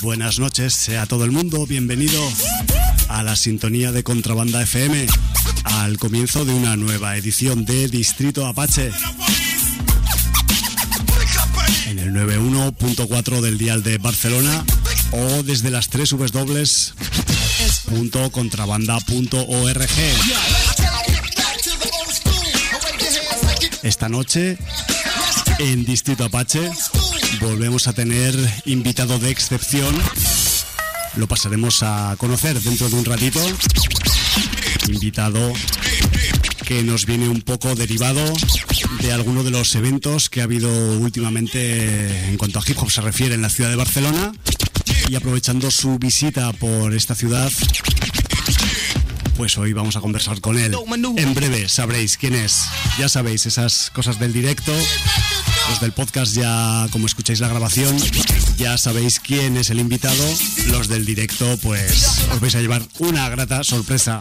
buenas noches, sea todo el mundo bienvenido a la sintonía de Contrabanda FM, al comienzo de una nueva edición de Distrito Apache en el 91.4 del dial de Barcelona o desde las www.contrabanda.org. Esta noche en Distrito Apache volvemos a tener invitado de excepción. Lo pasaremos a conocer dentro de un ratito. Invitado que nos viene un poco derivado de alguno de los eventos que ha habido últimamente en cuanto a hip hop se refiere en la ciudad de Barcelona. Y aprovechando su visita por esta ciudad, pues hoy vamos a conversar con él. En breve sabréis quién es. Ya sabéis, esas cosas del directo. Los del podcast ya, como escucháis la grabación, ya sabéis quién es el invitado. Los del directo, pues os vais a llevar una grata sorpresa.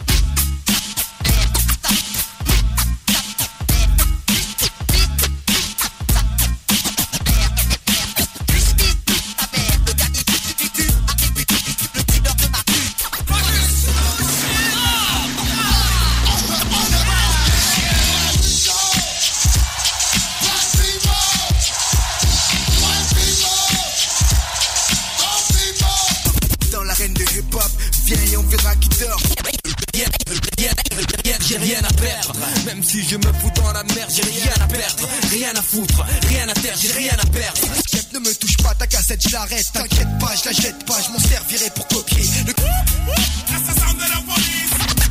Si je me fous dans la merde, j'ai rien à perdre, rien à foutre, rien à taire, j'ai rien à perdre. Ne me touche pas, ta cassette, je l'arrête, t'inquiète pas, je la jette pas, je m'en servirai pour copier le assassin de la police.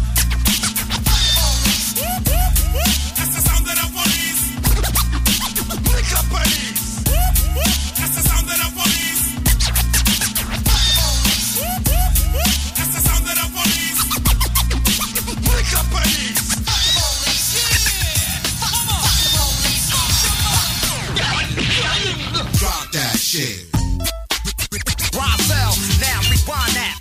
Assassin de la police. Nique la police. Assassin de la police. Assassin de la police. Nique la police. Drop that shit. Roswell, now rewind that.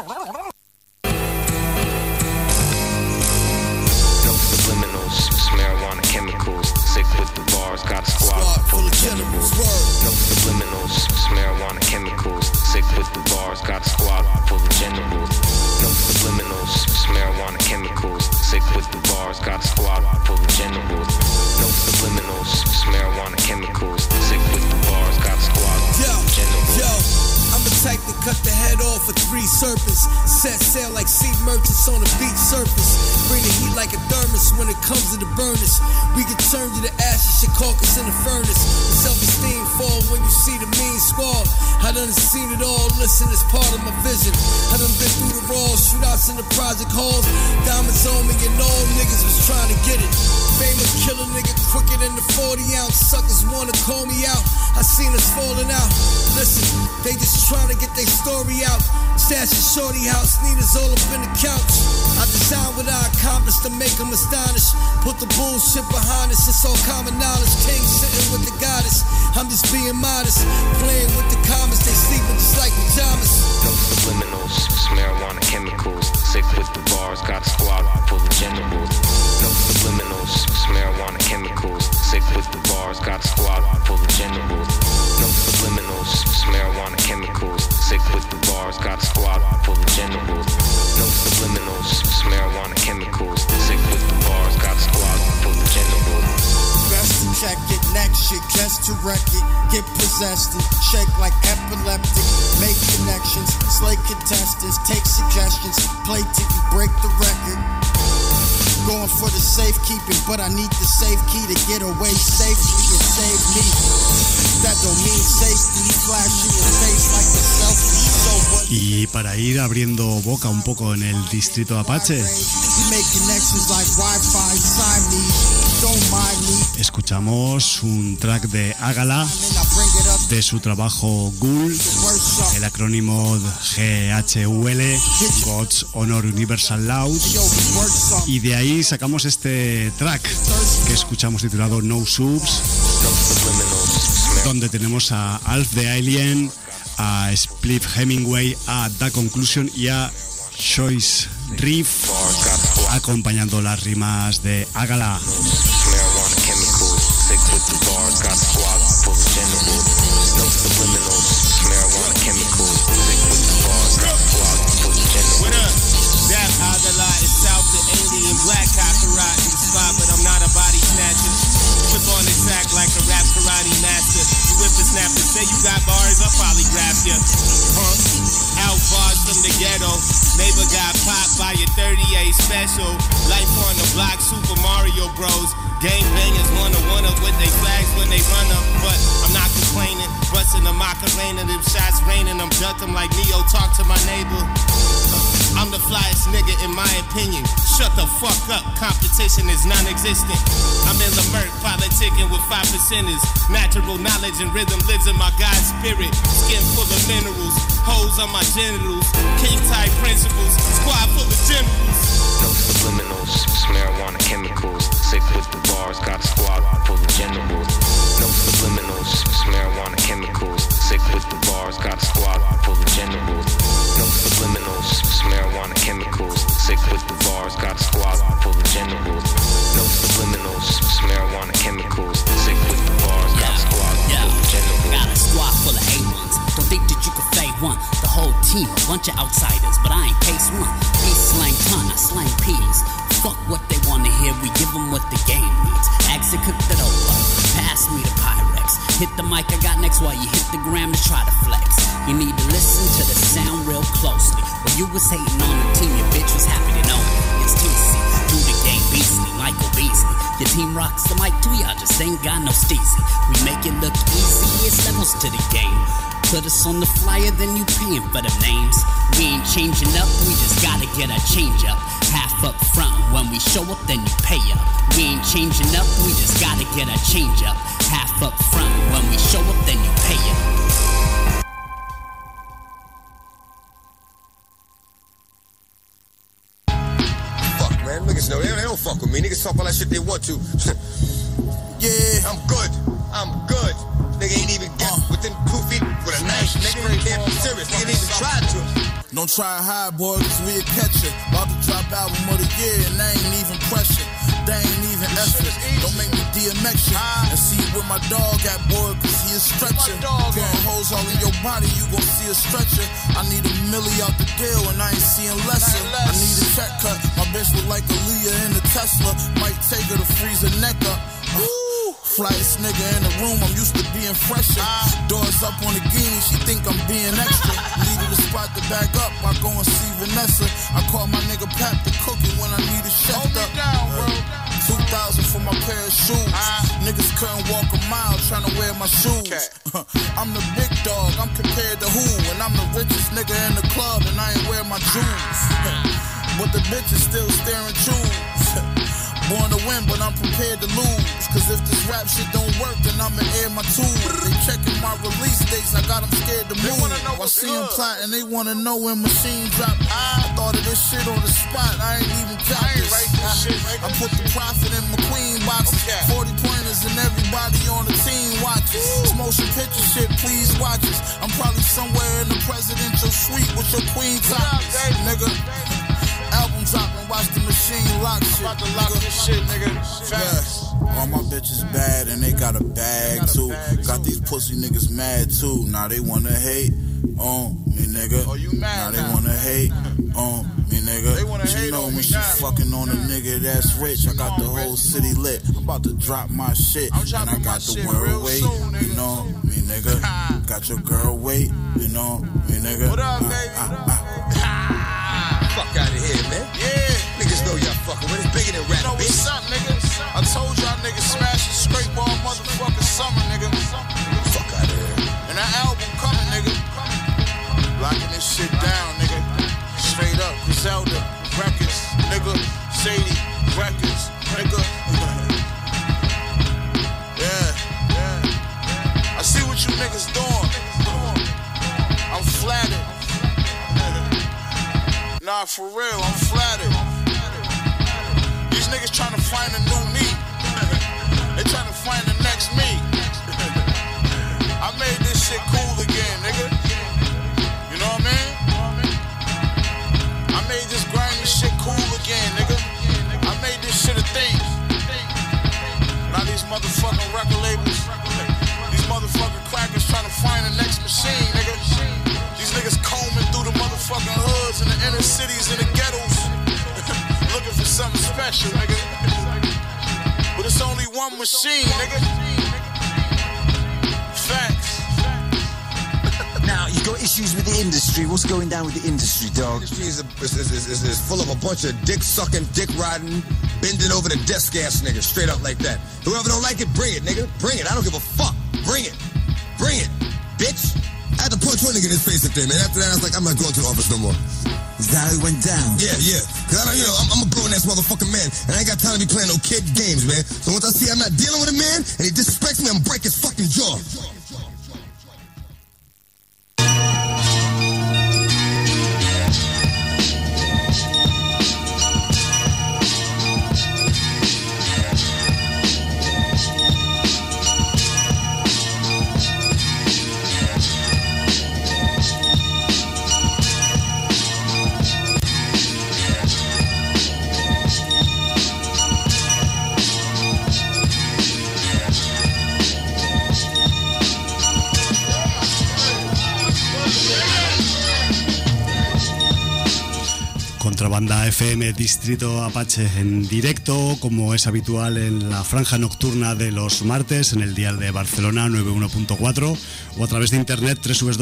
No subliminals, marijuana chemicals. Sick with the bars, got a squad full of generals. No subliminals, marijuana chemicals. Sick with the bars, got a squad full of generals. No subliminals, marijuana chemicals. Sick with the bars, got a squad full of generals. No subliminals, marijuana chemicals. Sick with the bars, got a squad full of generals. Yo, I'm the type to cut the head off of 3 serpents. Set sail like sea merchants on a beach surface. Bring the heat like a thermos when it comes to the burners. We can turn you to ashes, your carcass in the furnace. The self-esteem fall when you see the mean squad. I done seen it all, listen, it's part of my vision. I done been through the raw shootouts in the project halls. Diamonds on me and all niggas was trying to get it. Famous killer nigga quicker than the 40 ounce. Suckers wanna call me out, I seen us falling out. Listen, they just trying to get their story out. Stash a shorty house, Nina's all up in the couch. I designed what I accomplished to make them astonished. Put the bullshit behind us, it's all common knowledge. King sitting with the goddess, I'm just being modest. Playing with the comments, they sleeping just like pajamas. No subliminals, marijuana chemicals. Sick with the bars, got a squad full of generals. No subliminals, marijuana chemicals. Sick with the bars, got a squad full of generals. No subliminals, marijuana chemicals. Sick with the bars, got a squad full of generals. No subliminals, marijuana chemicals. Sick with the bars, got a squad full of generals. Best to check it, next shit, just to wreck it. Get possessed and shake like epileptic. Make connections, slay contestants, take suggestions. Play till you break the record. Going for the safekeeping, but I need the safe key to get away safely and save me. That don't mean safety, flashing your face like a selfie. So what? Y para ir abriendo boca un poco en el Distrito Apache, escuchamos un track de Agala, de su trabajo Ghoul, el acrónimo GHUL, God's Honor Universal Loud, y de ahí sacamos este track que escuchamos titulado No Subs, donde tenemos a Alf the Alien, a Spliff Hemingway, a Da Conclusion y a Choice Riff acompañando las rimas de Agala. with the bars, got a squad full of generals. No subliminals, marijuana chemicals. Sick with the bars, got a squad full of generals. What up? That Agala is South the alien black cockroach in the spot, but I'm not a body snatcher. Flip on the track like a rap karate master. You whippersnapper, say you got bars, I'll probably grab ya. Out bars from the ghetto. Neighbor got popped by a 38 special. Life on the block, Super Mario Bros. Gang bangers wanna up with they flags when they run up, but I'm not complaining. Busting the Macarena, them shots raining. I'm ducking like Neo, talk to my neighbor. I'm the flyest nigga in my opinion. Shut the fuck up, competition is non-existent. I'm in the murk, politicking with 5%ers. Natural knowledge and rhythm lives in my God spirit. Skin full of minerals, hoes on my genitals. King type principles, squad full of generals. No subliminals, marijuana chemicals. Sick with the bars, got a squad full of generals. No subliminals, marijuana chemicals. Sick with the bars, got a squad full of generals. No subliminals, marijuana chemicals. Sick with the bars, got a squad full of generals. No subliminals, marijuana chemicals. Sick with the bars, got a squad full of generals. Got a squad full of A1s. Don't think that you can fade one. The whole team, a bunch of outsiders, but I ain't pace one. Ace slang ton, I slang peas. Fuck what they wanna hear, we give them what the game needs. Axe and cook the dope up, pass me the Pyrex. Hit the mic I got next while you hit the gram to try to flex. You need to listen to the sound real closely. When you was hating on the team, your bitch was happy to know me. It's TC, do the game beastly, Michael Beasley. Your team rocks the mic too, y'all just ain't got no steezy. We make it look easy, it's levels to the game. Put us on the flyer, then you paying for them names. We ain't changing up, we just gotta get a change up. Half up front, when we show up, then you pay up. We ain't changing up, we just gotta get a change up. Half up front, when we show up, then you pay up. Fuck, man, niggas know, they don't fuck with me. Niggas talk all that shit they want to. Yeah, I'm good. Nigga ain't even get within 2 feet with a knife. Nigga can't be serious. Nigga ain't even tried to. Don't try to hide, boy, cause we'll catch it. About to drop album of the year, and they ain't even pressure. They ain't even effort. Don't make me DMX shit. And see where my dog at, boy, cause he a stretcher. Putting holes all in your body, you gon' see a stretcher. I need a milli out the deal, and I ain't seeing lesser. I need a check cut. My bitch look like Aaliyah in the Tesla. Might take her to freeze her neck up. Flyest nigga in the room, I'm used to being fresher. Doors up on the guinea, she think I'm being extra. Needed a spot to back up, I go and see Vanessa. I call my nigga Pap to cook it when I need a chef up. 2,000 for my pair of shoes. Niggas couldn't walk a mile trying to wear my shoes. I'm the big dog, I'm compared to who? And I'm the richest nigga in the club and I ain't wear my jewels. But the bitch is still staring shoes. Born to win, but I'm prepared to lose. Cause if this rap shit don't work, then I'ma air my tools. They checking my release dates, I got them scared to move. I see them plotting, they wanna know when machine drop. I thought of this shit on the spot, I ain't even caught this. I put the profit in my queen boxes. 40 pointers and everybody on the team watches. This motion picture shit, please watch us. I'm probably somewhere in the presidential suite with your queen topics, nigga. Album dropping, watch the machine lock shit. About to lock this shit, nigga. Fast. All my bitches bad and they got a bag too. Got these pussy niggas mad too. Now they wanna hate on me, nigga. Oh, you mad now? They wanna hate on me, nigga. They wanna hate on me. When she fucking on a nigga that's rich, I got the whole city lit. I'm about to drop my shit and I got the world weight. You know me, nigga. Got your girl weight. You know me, nigga. What up, baby? Fuck out of here, man. Yeah. Niggas know y'all fucking with it. Bigger than rap, bitch. What's up, nigga? I told y'all niggas smash and scrape all motherfucking summer, nigga. Fuck out of here. And that album coming, nigga. Locking this shit down, nigga. Straight up. Griselda Records, nigga. Sadie Records, nigga. Yeah. I see what you niggas doing. I'm flattered. Nah, for real, I'm flattered. These niggas trying to find a new me. They trying to find the next me. I made this shit cool again, nigga. You know what I mean? I made this grimy shit cool again, nigga. I made this shit a thing. Now these motherfucking record special, nigga. But it's only one machine, nigga. Facts. Now, you got issues with the industry. What's going down with the industry, dog? The industry is full of a bunch of dick-sucking, dick-riding, bending over the desk ass niggas, straight up like that. Whoever don't like it, bring it, nigga. Bring it. I don't give a fuck. Bring it. Bring it, bitch. I had to punch one nigga in his face up there, man. After that, I was like, I'm not going to the office no more. Is that how it went down? Yeah. Cause I'm a grown-ass motherfucking man, and I ain't got time to be playing no kid games, man. So once I see I'm not dealing with a man, and he disrespects me, I'm gonna break his fucking jaw. Contrabanda FM Distrito Apache en directo, como es habitual en la franja nocturna de los martes, en el dial de Barcelona 91.4 o a través de internet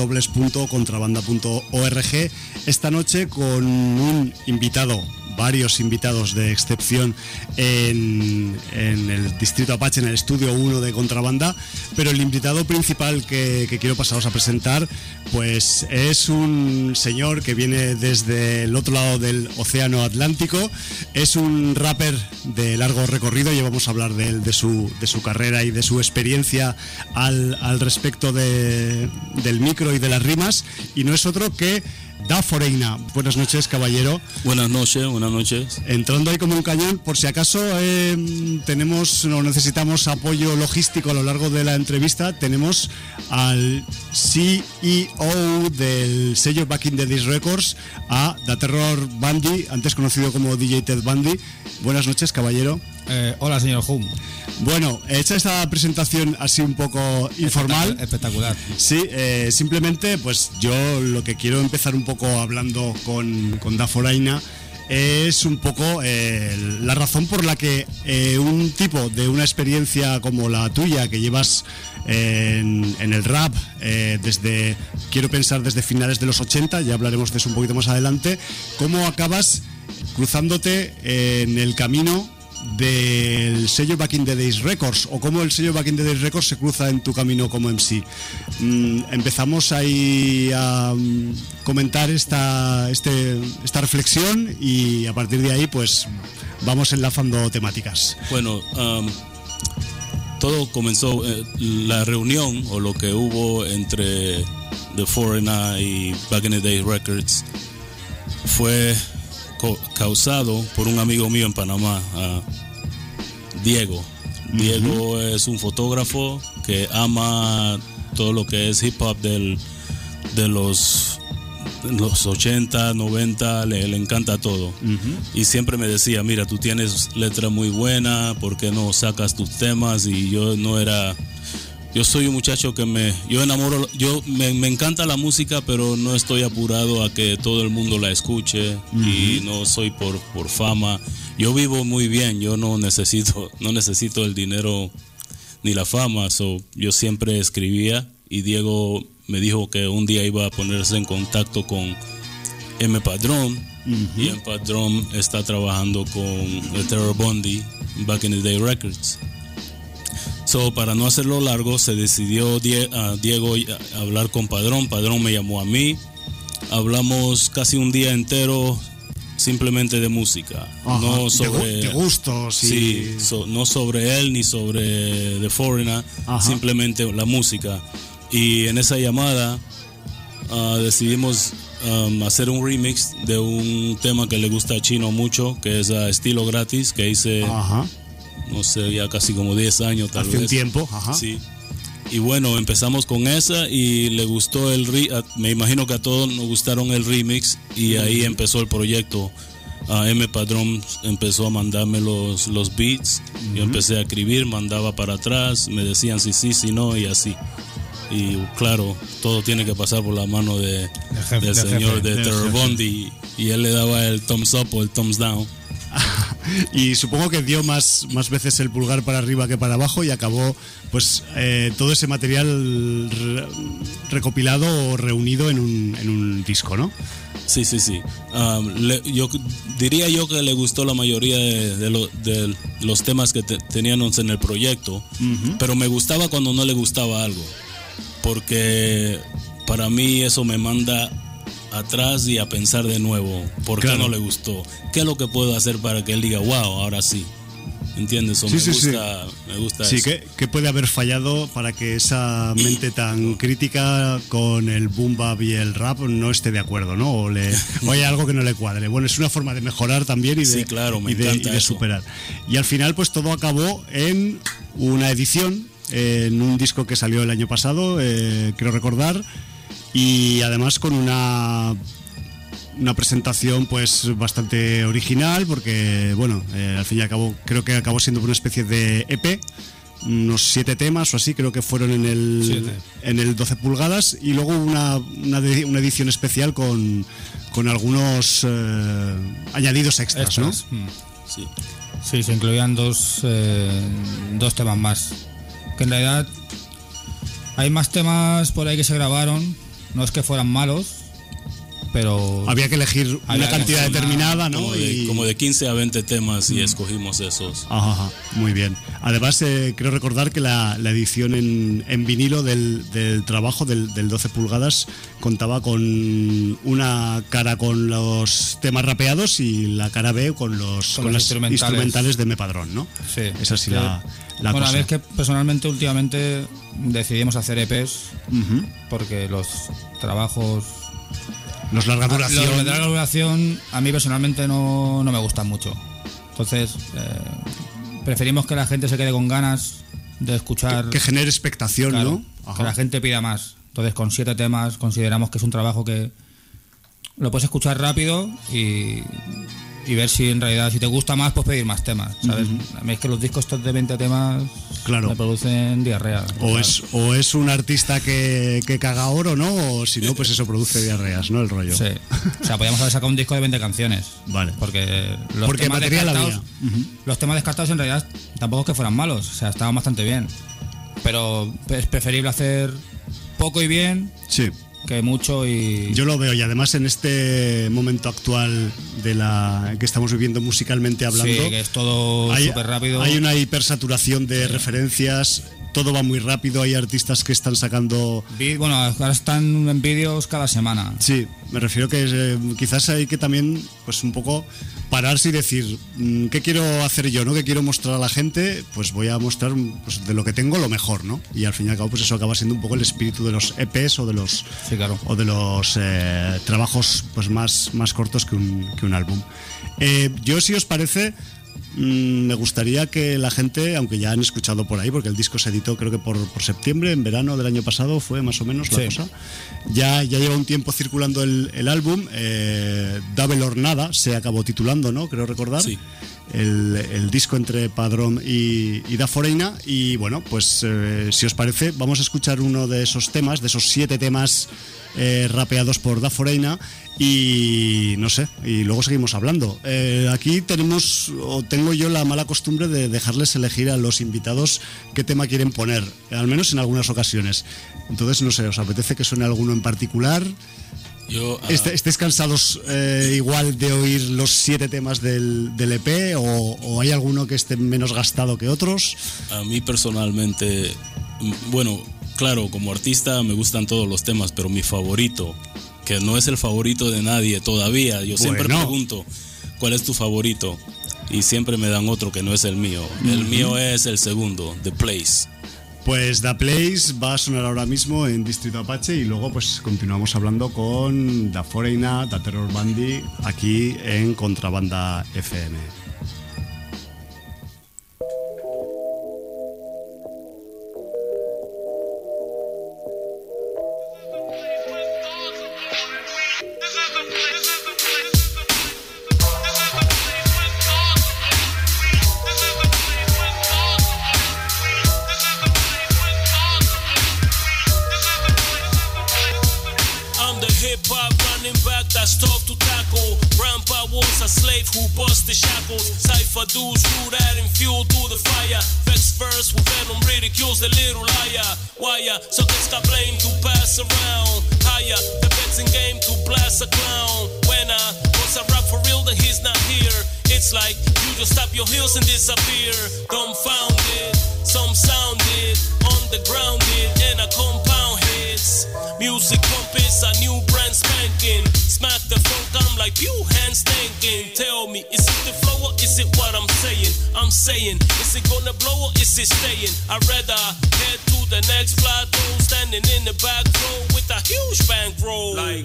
www.contrabanda.org. Esta noche con un invitado, varios invitados de excepción en el Distrito Apache, en el estudio 1 de Contrabanda, pero el invitado principal que quiero pasaros a presentar pues es un señor que viene desde el otro lado del océano Atlántico. Es un rapper de largo recorrido, ya vamos a hablar de él, de su carrera y de su experiencia al respecto del micro y de las rimas, y no es otro que Da Foreigna. Buenas noches, caballero. Buenas noches. Entrando ahí como un cañón, por si acaso tenemos o necesitamos apoyo logístico a lo largo de la entrevista, tenemos al CEO del sello Back in the Days Records, a Da Terror Bundy, antes conocido como DJ Ted Bundy. Buenas noches, caballero. Hola, señor Hum. Bueno, hecha esta presentación así un poco informal. Espectacular. Sí, simplemente pues yo lo que quiero empezar un poco hablando con Da Foreigna es un poco la razón por la que un tipo de una experiencia como la tuya, que llevas en el rap quiero pensar desde finales de los 80, ya hablaremos de eso un poquito más adelante, cómo acabas cruzándote en el camino del sello Back in the Days Records, o cómo el sello Back in the Days Records se cruza en tu camino como MC. Empezamos ahí a comentar esta reflexión, y a partir de ahí pues vamos enlazando temáticas. Bueno, todo comenzó, la reunión o lo que hubo entre The Foreigner y Back in the Days Records fue causado por un amigo mío en Panamá, Diego. Diego es un fotógrafo que ama todo lo que es hip hop de los 80, 90, le encanta todo. Y siempre me decía, mira, tú tienes letra muy buena, ¿por qué no sacas tus temas? Y yo soy un muchacho que me encanta la música, pero no estoy apurado a que todo el mundo la escuche, y no soy por fama. Yo vivo muy bien, yo no necesito el dinero ni la fama, yo siempre escribía, y Diego me dijo que un día iba a ponerse en contacto con M. Padrón, y M. Padrón está trabajando con The Terror Bundy, Back in the Day Records. Para no hacerlo largo, se decidió Diego hablar con Padrón. Padrón me llamó a mí. Hablamos casi un día entero simplemente de música. Ajá, no sobre de gustos. Sí, no sobre él ni sobre The Foreigner. Ajá. Simplemente la música. Y en esa llamada decidimos hacer un remix de un tema que le gusta a Chino mucho, que es Estilo Gratis, que hice... Ajá. No sé, ya casi como 10 años tal vez. Hace un tiempo, ajá. Sí. Y bueno, empezamos con esa y le gustó me imagino que a todos nos gustaron el remix, y ahí empezó el proyecto. M. Padrón empezó a mandarme los beats, yo empecé a escribir, mandaba para atrás, me decían sí, si no, y así. Y claro, todo tiene que pasar por la mano del señor de Terror Bundy, y él le daba el thumbs up o el thumbs down. Y supongo que dio más veces el pulgar para arriba que para abajo y acabó pues todo ese material recopilado o reunido en un disco, ¿no? Sí. Yo diría que le gustó la mayoría de los temas que teníamos en el proyecto, pero me gustaba cuando no le gustaba algo, porque para mí eso me manda atrás y a pensar de nuevo por qué no le gustó, qué es lo que puedo hacer para que él diga wow, ahora sí. ¿Entiendes? Me gusta sí, eso. ¿qué puede haber fallado para que esa mente tan crítica con el boom bap y el rap no esté de acuerdo, ¿no? O hay algo que no le cuadre. Bueno, es una forma de mejorar también y de superar. Y al final pues todo acabó en una edición, en un disco que salió el año pasado, creo recordar, y además con una presentación pues bastante original, porque bueno, al fin y al cabo creo que acabó siendo una especie de EP, unos 7 temas o así, creo que fueron en el 12 pulgadas, y luego una edición especial con algunos añadidos extras, ¿no? Sí, se incluían dos temas más, que en realidad hay más temas por ahí que se grabaron, no es que fueran malos, pero había que elegir una cantidad determinada, ¿no? Como de 15 a 20 temas y escogimos esos. Ajá, muy bien. Además, creo recordar que la edición en vinilo del trabajo del 12 pulgadas contaba con una cara con los temas rapeados y la cara B con las instrumentales de Mepadrón, ¿no? Sí. Esa sí la bueno, cosa. a ver, es que personalmente últimamente decidimos hacer EPs porque los trabajos... Los de larga duración a mí personalmente no me gustan mucho. Entonces preferimos que la gente se quede con ganas de escuchar, que genere expectación, claro, ¿no? Ajá. Que la gente pida más. Entonces con 7 temas consideramos que es un trabajo que lo puedes escuchar rápido y ver si en realidad, si te gusta más, pues pedir más temas, ¿sabes? A mí es que los discos estos de 20 temas me producen diarrea. O es un artista que caga oro, ¿no? O si no, pues eso produce diarreas, ¿no? El rollo. Sí. O sea, podríamos haber sacado un disco de 20 canciones. Vale. Porque los temas descartados, los temas descartados en realidad tampoco es que fueran malos. O sea, estaban bastante bien. Pero es preferible hacer poco y bien. Sí. Que mucho y... Yo lo veo, y además en este momento actual que estamos viviendo musicalmente hablando, sí, que es todo súper rápido. Hay una hipersaturación de referencias, todo va muy rápido, hay artistas que están sacando... Bueno, ahora están en vídeos cada semana. Sí, me refiero que quizás hay que también pues un poco pararse y decir ¿qué quiero hacer yo, no? ¿Qué quiero mostrar a la gente? Pues voy a mostrar pues, de lo que tengo lo mejor, ¿no? Y al fin y al cabo pues eso acaba siendo un poco el espíritu de los EPs o de los trabajos pues más cortos que un álbum. Yo, si os parece, me gustaría que la gente, aunque ya han escuchado por ahí, porque el disco se editó creo que por septiembre, en verano del año pasado fue más o menos la cosa, ya lleva un tiempo circulando el álbum, Double or Nada se acabó titulando, ¿no? Creo recordar. Sí. El disco entre Padrón y Da Foreigna. Y bueno, pues si os parece, vamos a escuchar uno de esos temas, de esos 7 temas rapeados por Da Foreigna, y no sé, y luego seguimos hablando. Aquí tengo yo la mala costumbre de dejarles elegir a los invitados qué tema quieren poner, al menos en algunas ocasiones. Entonces, no sé, ¿os apetece que suene alguno en particular? ¿Estáis cansados igual de oír los 7 temas del EP o hay alguno que esté menos gastado que otros? A mí personalmente, bueno, claro, como artista me gustan todos los temas, pero mi favorito, que no es el favorito de nadie todavía, yo siempre pregunto, ¿cuál es tu favorito? Y siempre me dan otro que no es el mío. El mío es el segundo, The Place. Pues The Place va a sonar ahora mismo en Distrito Apache y luego pues continuamos hablando con Da Foreigna, Da Terror Bandy, aquí en Contrabanda FM. Hip-hop running back, that's tough to tackle. Rampa was a slave. slave who bust the shackles. Cypher dudes rude adding fuel to the fire. Vex verse with venom ridicules the little liar. Wire, so this got blame to pass around. Higher, the betting game to blast a clown. When I was a rap for real, then he's not here. It's like you just stop your heels and disappear. Dumbfounded, some sounded, undergrounded, and a compound hits. Music pump is a new brand spanking. Smack the funk, I'm like you hands thinking. Tell me, is it the flow or is it what I'm saying? I'm saying, is it gonna blow or is it staying? I'd rather head to the next plateau, standing in the back row with a huge bankroll. Like.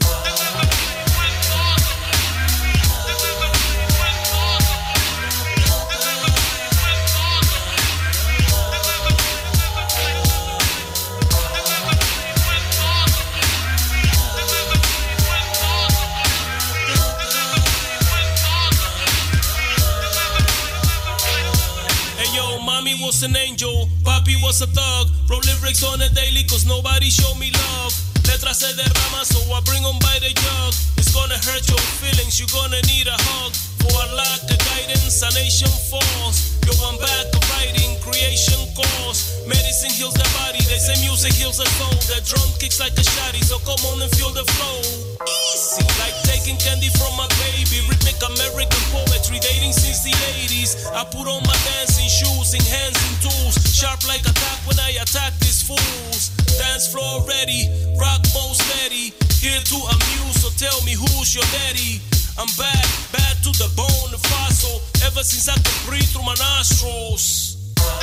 Mommy was an angel, papi was a thug. Wrote lyrics on a daily cause nobody showed me love. Letras se derraman so I bring them by the jug. It's gonna hurt your feelings, you're gonna need a hug. For a lack of guidance, a nation falls. Yo, I'm back to writing, creation calls. Medicine heals the body, they say music heals the soul. The drum kicks like a shotty, so come on and feel the flow. Easy, like taking candy from a baby. Rhythmic American poetry, dating since the 80s. I put on my dancing shoes, in hands and tools. Sharp like attack when I attack these fools. Dance floor ready, rock bowl steady. Here to amuse, so tell me who's your daddy. I'm bad, bad to the bone, the fossil. Ever since I could breathe through my nostrils.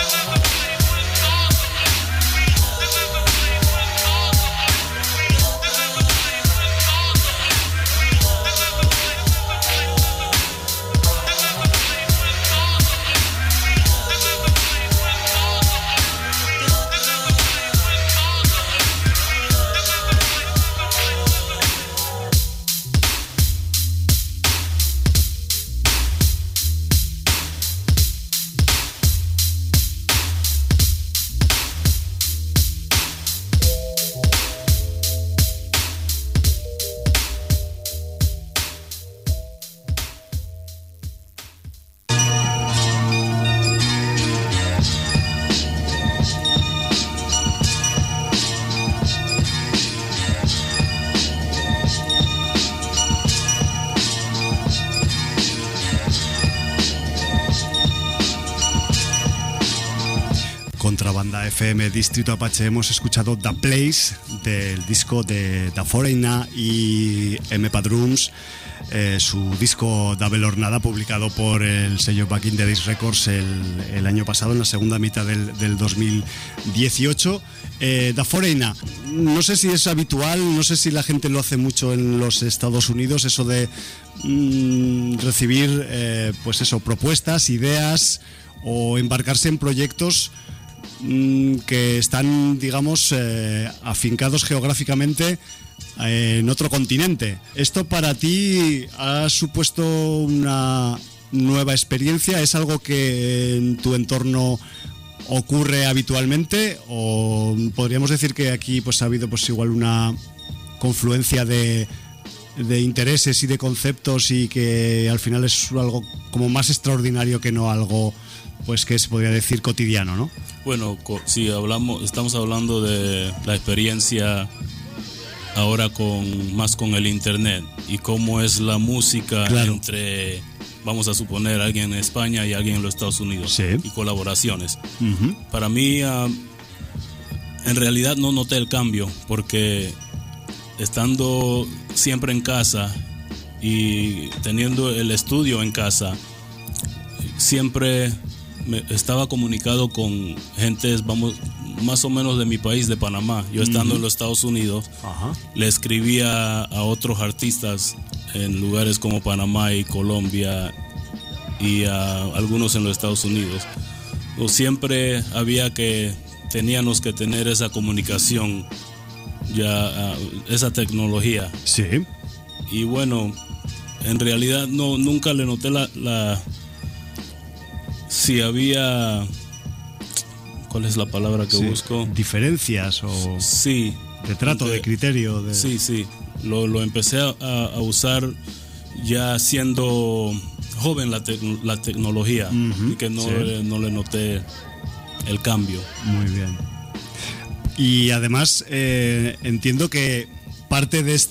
Contrabanda FM Distrito Apache hemos escuchado The Place del disco de Da Foreigner y M-Pa Drums, su disco Double or Nada, publicado por el sello Back in the Days Records el año pasado, en la segunda mitad del 2018. Da Foreigner, no sé si es habitual, no sé si la gente lo hace mucho en los Estados Unidos, eso de recibir pues eso, propuestas, ideas o embarcarse en proyectos que están, digamos, afincados geográficamente en otro continente. ¿Esto para ti ha supuesto una nueva experiencia? ¿Es algo que en tu entorno ocurre habitualmente? ¿O podríamos decir que aquí pues ha habido pues igual una confluencia de intereses y de conceptos y que al final es algo como más extraordinario que no algo pues que se podría decir cotidiano, ¿no? Bueno, si estamos hablando de la experiencia ahora más con el internet y cómo es la música, claro, entre, vamos a suponer, alguien en España y alguien en los Estados Unidos, sí, y colaboraciones. Uh-huh. Para mí, en realidad no noté el cambio, porque estando siempre en casa y teniendo el estudio en casa, siempre estaba comunicado con gentes, vamos, más o menos de mi país, de Panamá. Yo estando en los Estados Unidos, le escribía a otros artistas en lugares como Panamá y Colombia y a algunos en los Estados Unidos. O siempre teníamos que tener esa comunicación, ya esa tecnología. Sí. Y bueno, en realidad nunca le noté si había, ¿cuál es la palabra que busco? Diferencias o sí, de trato, de criterio. Sí. Lo empecé a usar ya siendo joven la tecnología y que no le noté el cambio. Muy bien. Y además entiendo que parte de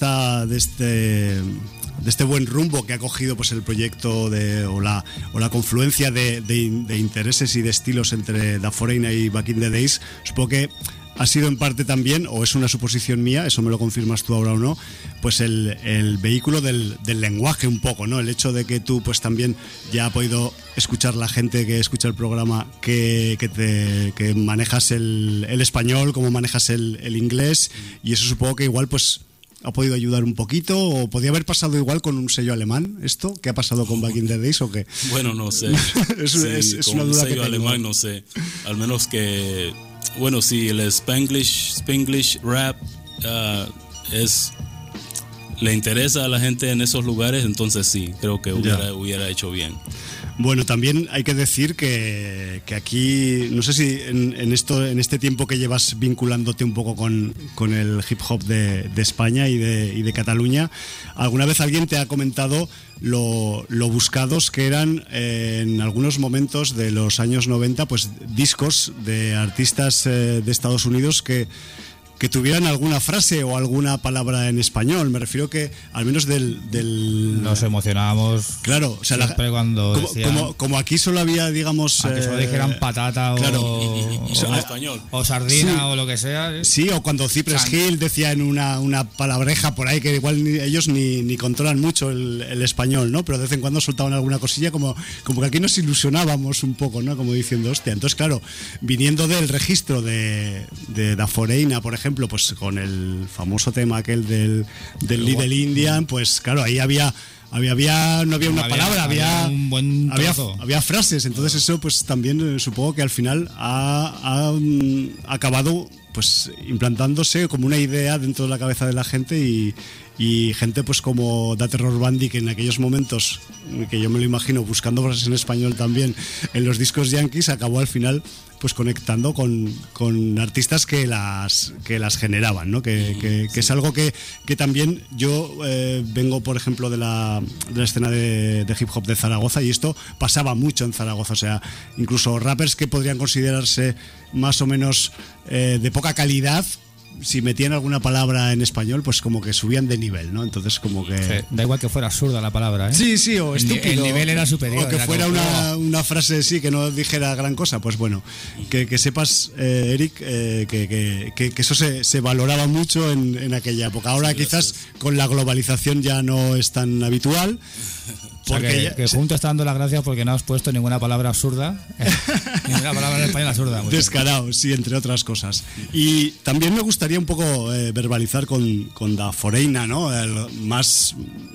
este buen rumbo que ha cogido pues el proyecto o la confluencia de intereses y de estilos entre Da Foreigner y Back in the Days, supongo que ha sido en parte también, o es una suposición mía, eso me lo confirmas tú ahora o no, pues el vehículo del lenguaje un poco, ¿no? El hecho de que tú pues también ya ha podido escuchar la gente que escucha el programa que manejas el español, como manejas el inglés, y eso supongo que igual pues ha podido ayudar un poquito, o podría haber pasado igual con un sello alemán, esto, ¿qué ha pasado con Back in the Days o qué? Bueno, no sé. es con una duda un sello que tengo. alemán, no sé. Al menos que, bueno, si el Spanglish rap le interesa a la gente en esos lugares, entonces sí, creo que hubiera hecho bien. Bueno, también hay que decir que aquí, no sé si en este tiempo que llevas vinculándote un poco con el hip hop de España y de Cataluña, alguna vez alguien te ha comentado lo buscados que eran en algunos momentos de los años 90, pues discos de artistas de Estados Unidos que tuvieran alguna frase o alguna palabra en español. Me refiero que al menos del nos emocionábamos. Claro, o sea, siempre cuando como aquí solo había, digamos, que solo dijeran patata en español o sardina, sí, o lo que sea. Sí, o cuando Cypress Hill decía en una palabreja por ahí que igual ellos ni controlan mucho el español, ¿no? Pero de vez en cuando soltaban alguna cosilla como que aquí nos ilusionábamos un poco, ¿no? Como diciendo, hostia. Entonces, claro, viniendo del registro de Da Foreigner, por ejemplo, pues con el famoso tema aquel del Little Indian, pues claro, ahí no había una palabra, había un buen trozo. había frases. Entonces eso pues también supongo que al final ha acabado pues implantándose como una idea dentro de la cabeza de la gente, y gente pues como Da Terror Bandy, que en aquellos momentos, que yo me lo imagino buscando frases en español también en los discos yankees, acabó al final pues conectando con artistas que las generaban, ¿no? Que es algo que también yo vengo, por ejemplo, de la escena de hip hop de Zaragoza, y esto pasaba mucho en Zaragoza. O sea, incluso rappers que podrían considerarse más o menos de poca calidad, si metían alguna palabra en español, pues como que subían de nivel, ¿no? Entonces como que... Sí, da igual que fuera absurda la palabra, ¿eh? Sí, o estúpido. El nivel era superior. O que fuera una frase, sí, que no dijera gran cosa. Pues bueno, que sepas, Eric, que eso se valoraba mucho en aquella época. Ahora quizás con la globalización ya no es tan habitual. Porque que Junto está dando las gracias porque no has puesto ninguna palabra absurda, ninguna palabra en español absurda. Descarado, sí, entre otras cosas. Y también me gustaría un poco verbalizar con Da Foreigner, ¿no? Más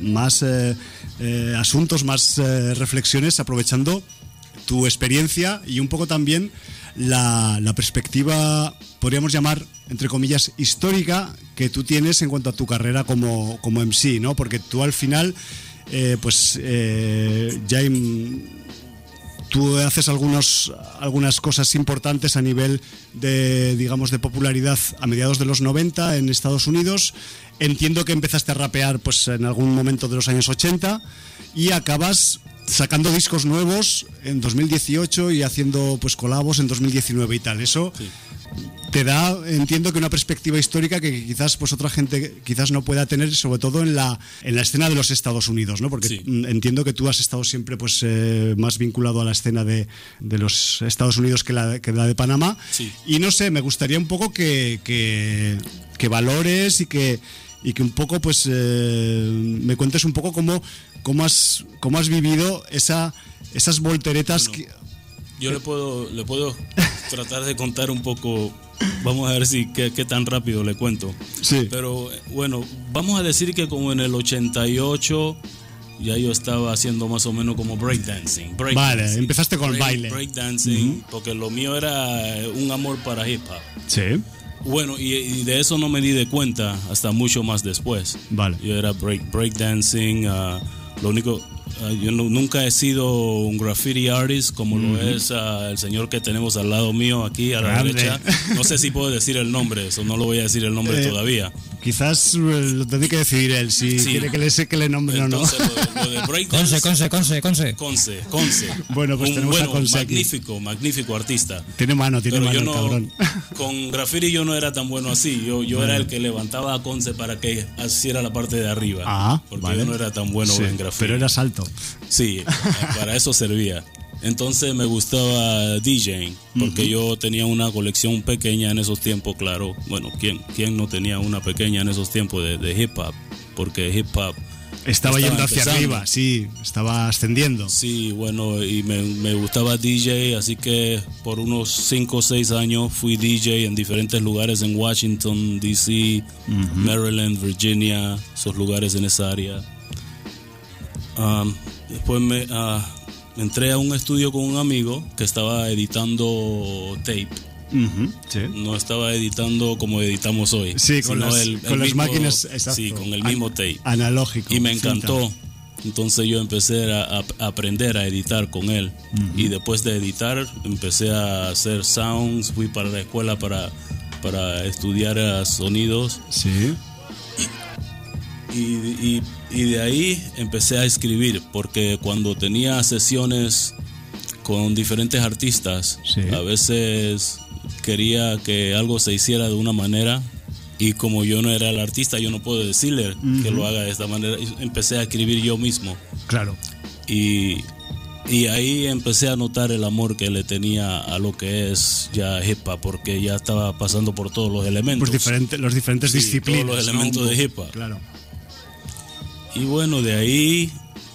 asuntos, más reflexiones, aprovechando tu experiencia y un poco también la perspectiva, podríamos llamar, entre comillas, histórica, que tú tienes en cuanto a tu carrera como MC, ¿no? Porque tú al final... tú haces algunas cosas importantes a nivel de, digamos, de popularidad a mediados de los 90 en Estados Unidos. Entiendo que empezaste a rapear pues en algún momento de los años 80 y acabas sacando discos nuevos en 2018 y haciendo pues colabos en 2019 y tal. Eso sí te da, entiendo que una perspectiva histórica que quizás pues otra gente quizás no pueda tener, sobre todo en la escena de los Estados Unidos, ¿no? Porque sí, entiendo que tú has estado siempre pues más vinculado a la escena de los Estados Unidos que la de Panamá. Sí. Y no sé, me gustaría un poco que valores y que un poco pues me cuentes un poco cómo has vivido esas volteretas. Bueno, yo le puedo tratar de contar un poco. Vamos a ver si qué tan rápido le cuento. Sí. Pero bueno, vamos a decir que como en el 88 ya yo estaba haciendo más o menos como breakdancing. Vale, empezaste con el baile. Breakdancing, porque lo mío era un amor para hip hop. Sí. Bueno, y de eso no me di de cuenta hasta mucho más después. Vale. Yo era breakdancing, lo único... yo nunca he sido un graffiti artist como lo es el señor que tenemos al lado mío aquí a la derecha. No sé si puedo decir el nombre, eso no lo voy a decir el nombre todavía. Quizás lo tiene que decidir él, si quiere que le nombre o no. Lo de breakdance, Conce. Bueno, pues tenemos a Conce magnífico artista. Tiene mano yo el cabrón. Con graffiti yo no era tan bueno así. Yo era el que levantaba a Conce para que hiciera la parte de arriba. Porque yo no era tan bueno en graffiti. Pero eras alto. Sí, para eso servía. Entonces me gustaba DJing, porque yo tenía una colección pequeña en esos tiempos, claro. Bueno, ¿quién no tenía una pequeña en esos tiempos de hip hop? Porque hip hop estaba yendo hacia arriba, sí, estaba ascendiendo. Sí, bueno, y me gustaba DJ, así que por unos 5 o 6 años fui DJ en diferentes lugares en Washington, D.C., Maryland, Virginia, esos lugares en esa área. Después entré a un estudio con un amigo que estaba editando tape. Sí. No estaba editando como editamos hoy. Sí, con las máquinas, exacto. Sí, con el mismo tape. Analógico. Y me encantó. Entonces yo empecé a aprender a editar con él. Y después de editar, empecé a hacer sounds. Fui para la escuela para estudiar sonidos. Sí. Y de ahí empecé a escribir, porque cuando tenía sesiones con diferentes artistas, a veces quería que algo se hiciera de una manera, y como yo no era el artista, yo no puedo decirle que lo haga de esta manera. Empecé a escribir yo mismo. Claro. Y ahí empecé a notar el amor que le tenía a lo que es ya hip hop, porque ya estaba pasando por todos los elementos. Los diferentes disciplinas. Todos los elementos de hip hop. Claro. Y bueno, de ahí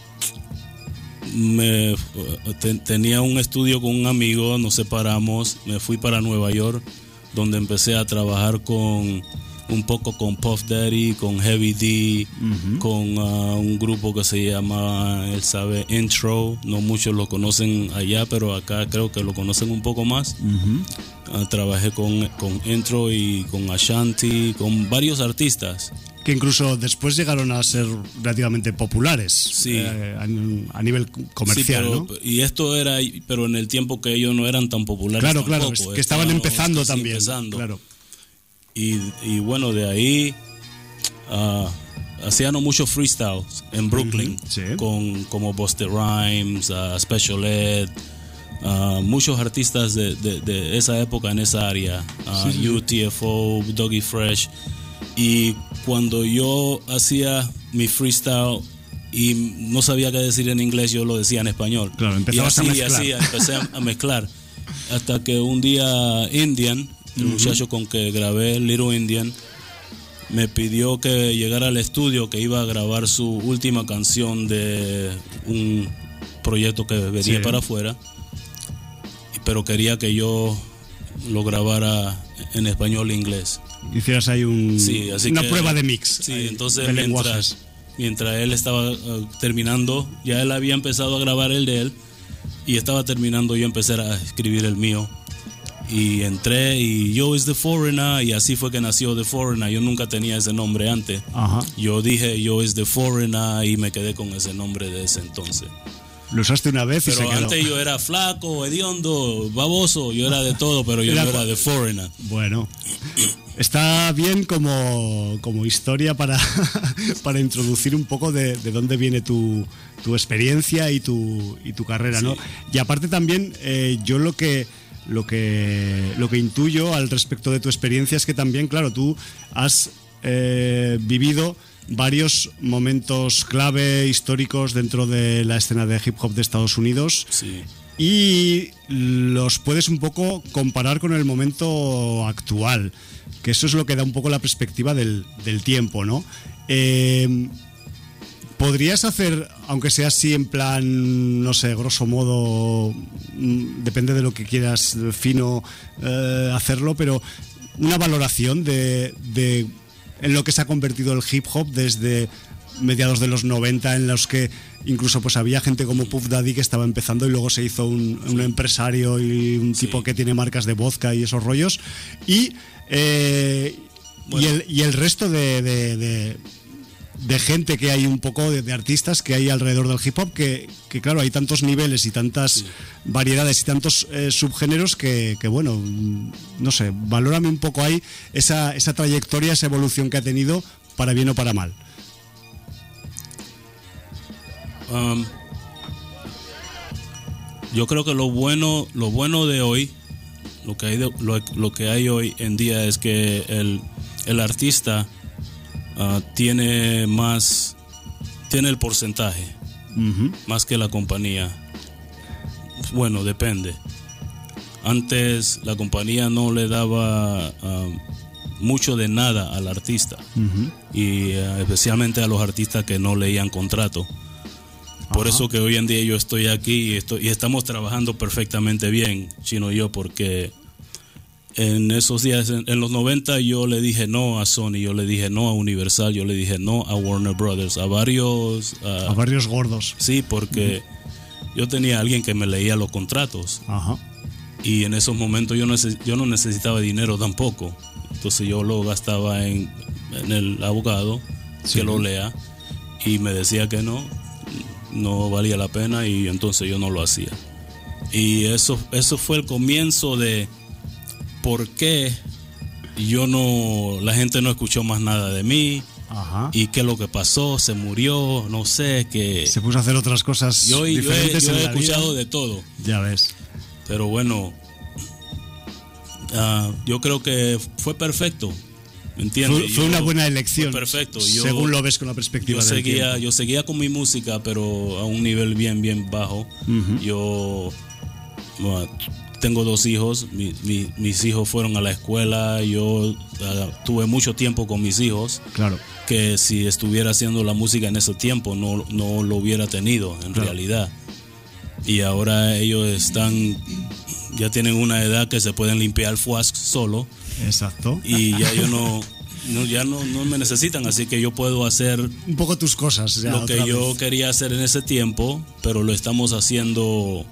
tenía un estudio con un amigo, nos separamos, me fui para Nueva York, donde empecé a trabajar un poco con Puff Daddy, con Heavy D, con un grupo que se llama, él sabe, Intro. No muchos lo conocen allá, pero acá creo que lo conocen un poco más. Trabajé con Intro y con Ashanti, con varios artistas. Que incluso después llegaron a ser relativamente populares, sí. A nivel comercial, sí, ¿no? Y esto era, pero en el tiempo que ellos no eran tan populares. Claro, tampoco, claro, que estaban empezando también. Claro. Y bueno, de ahí hacían muchos freestyles en Brooklyn, sí. como Busta Rhymes, Special Ed, muchos artistas de esa época en esa área, UTFO, Doggy Fresh. Y cuando yo hacía mi freestyle y no sabía qué decir en inglés, yo lo decía en español. Claro, empezabas a mezclar. Y así empecé a mezclar. Hasta que un día Indian, el muchacho con que grabé Little Indian, me pidió que llegara al estudio, que iba a grabar su última canción de un proyecto que venía para afuera, pero quería que yo lo grabara en español e inglés. Hicieras ahí una prueba de mix. Sí, entonces mientras él estaba terminando, ya él había empezado a grabar el de él y estaba terminando, yo empecé a escribir el mío. Y entré y Yo is the Foreigner, y así fue que nació The Foreigner. Yo nunca tenía ese nombre antes. Yo dije Yo is the Foreigner y me quedé con ese nombre de ese entonces. Lo usaste una vez y se quedó. Pero antes yo era flaco, hediondo, baboso, yo era de todo, pero yo no era The Foreigner. Bueno, está bien como historia para introducir un poco de dónde viene tu experiencia y tu carrera, ¿no? Y aparte también yo lo que intuyo al respecto de tu experiencia es que también, claro, tú has vivido varios momentos clave históricos dentro de la escena de hip hop de Estados Unidos, y los puedes un poco comparar con el momento actual, que eso es lo que da un poco la perspectiva del tiempo, ¿no? ¿Podrías hacer, aunque sea así en plan, no sé, grosso modo, depende de lo que quieras fino hacerlo, pero una valoración de en lo que se ha convertido el hip hop desde mediados de los 90, en los que incluso pues había gente como Puff Daddy que estaba empezando y luego se hizo un empresario y un tipo que tiene marcas de vodka y esos rollos, y el resto de gente que hay un poco, de artistas que hay alrededor del hip hop, que claro, hay tantos niveles y tantas variedades y tantos subgéneros que bueno, no sé, valórame un poco ahí esa trayectoria, esa evolución que ha tenido, para bien o para mal. Yo creo que lo bueno de hoy, lo que hay hoy en día es que el artista tiene el porcentaje, más que la compañía. Bueno, depende. Antes la compañía no le daba mucho de nada al artista, y especialmente a los artistas que no leían contrato. Por eso que hoy en día yo estoy aquí y estamos trabajando perfectamente bien, Chino y yo, porque en esos días, en los 90, yo le dije no a Sony, yo le dije no a Universal, yo le dije no a Warner Brothers, a varios gordos. Sí, porque yo tenía a alguien que me leía los contratos. Y en esos momentos yo no necesitaba dinero tampoco. Entonces yo lo gastaba en el abogado, que lo lea, y me decía que no valía la pena, y entonces yo no lo hacía. Y eso fue el comienzo de por qué la gente no escuchó más nada de mí. Y qué es lo que pasó, se murió, no sé, que se puso a hacer otras cosas diferentes. Yo he escuchado de todo. Ya ves. Pero bueno, yo creo que fue perfecto. ¿Entiendes? Fue una buena elección. Perfecto. Según lo ves con la perspectiva del tiempo. Yo seguía con mi música, pero a un nivel bien bajo. Yo tengo 2 hijos. Mis hijos fueron a la escuela. Yo tuve mucho tiempo con mis hijos. Claro. Que si estuviera haciendo la música en ese tiempo no lo hubiera tenido en realidad. Y ahora ellos ya tienen una edad que se pueden limpiar fuas solo. Exacto. Y ya ya no me necesitan, así que yo puedo hacer un poco tus cosas. Lo que yo quería hacer en ese tiempo, pero lo estamos haciendo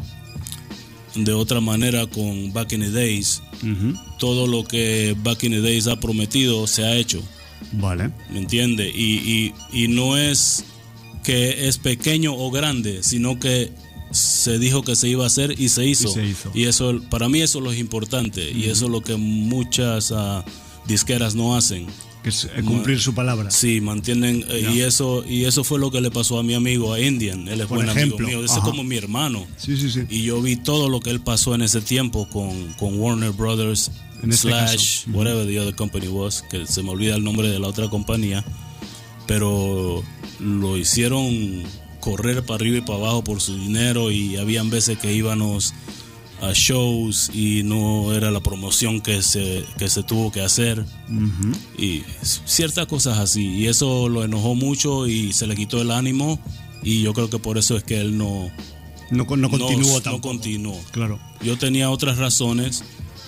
de otra manera con Back in the Days. Todo lo que Back in the Days ha prometido se ha hecho. Vale. ¿Me entiende? Y no es que es pequeño o grande, sino que se dijo que se iba a hacer y se hizo. Y eso, para mí, eso es lo importante. Y eso es lo que muchas disqueras no hacen. Que es cumplir su palabra. Sí, mantienen. Y eso fue lo que le pasó a mi amigo, a Indian. Él es buen amigo mío. Ese es como mi hermano. Sí. Y yo vi todo lo que él pasó en ese tiempo con Warner Brothers / whatever the other company was, que se me olvida el nombre de la otra compañía. Pero lo hicieron correr para arriba y para abajo por su dinero, y habían veces que íbamos a shows y no era la promoción que se tuvo que hacer, y ciertas cosas así, y eso lo enojó mucho y se le quitó el ánimo, y yo creo que por eso es que él no continuó tampoco. No continuó. Claro. Yo tenía otras razones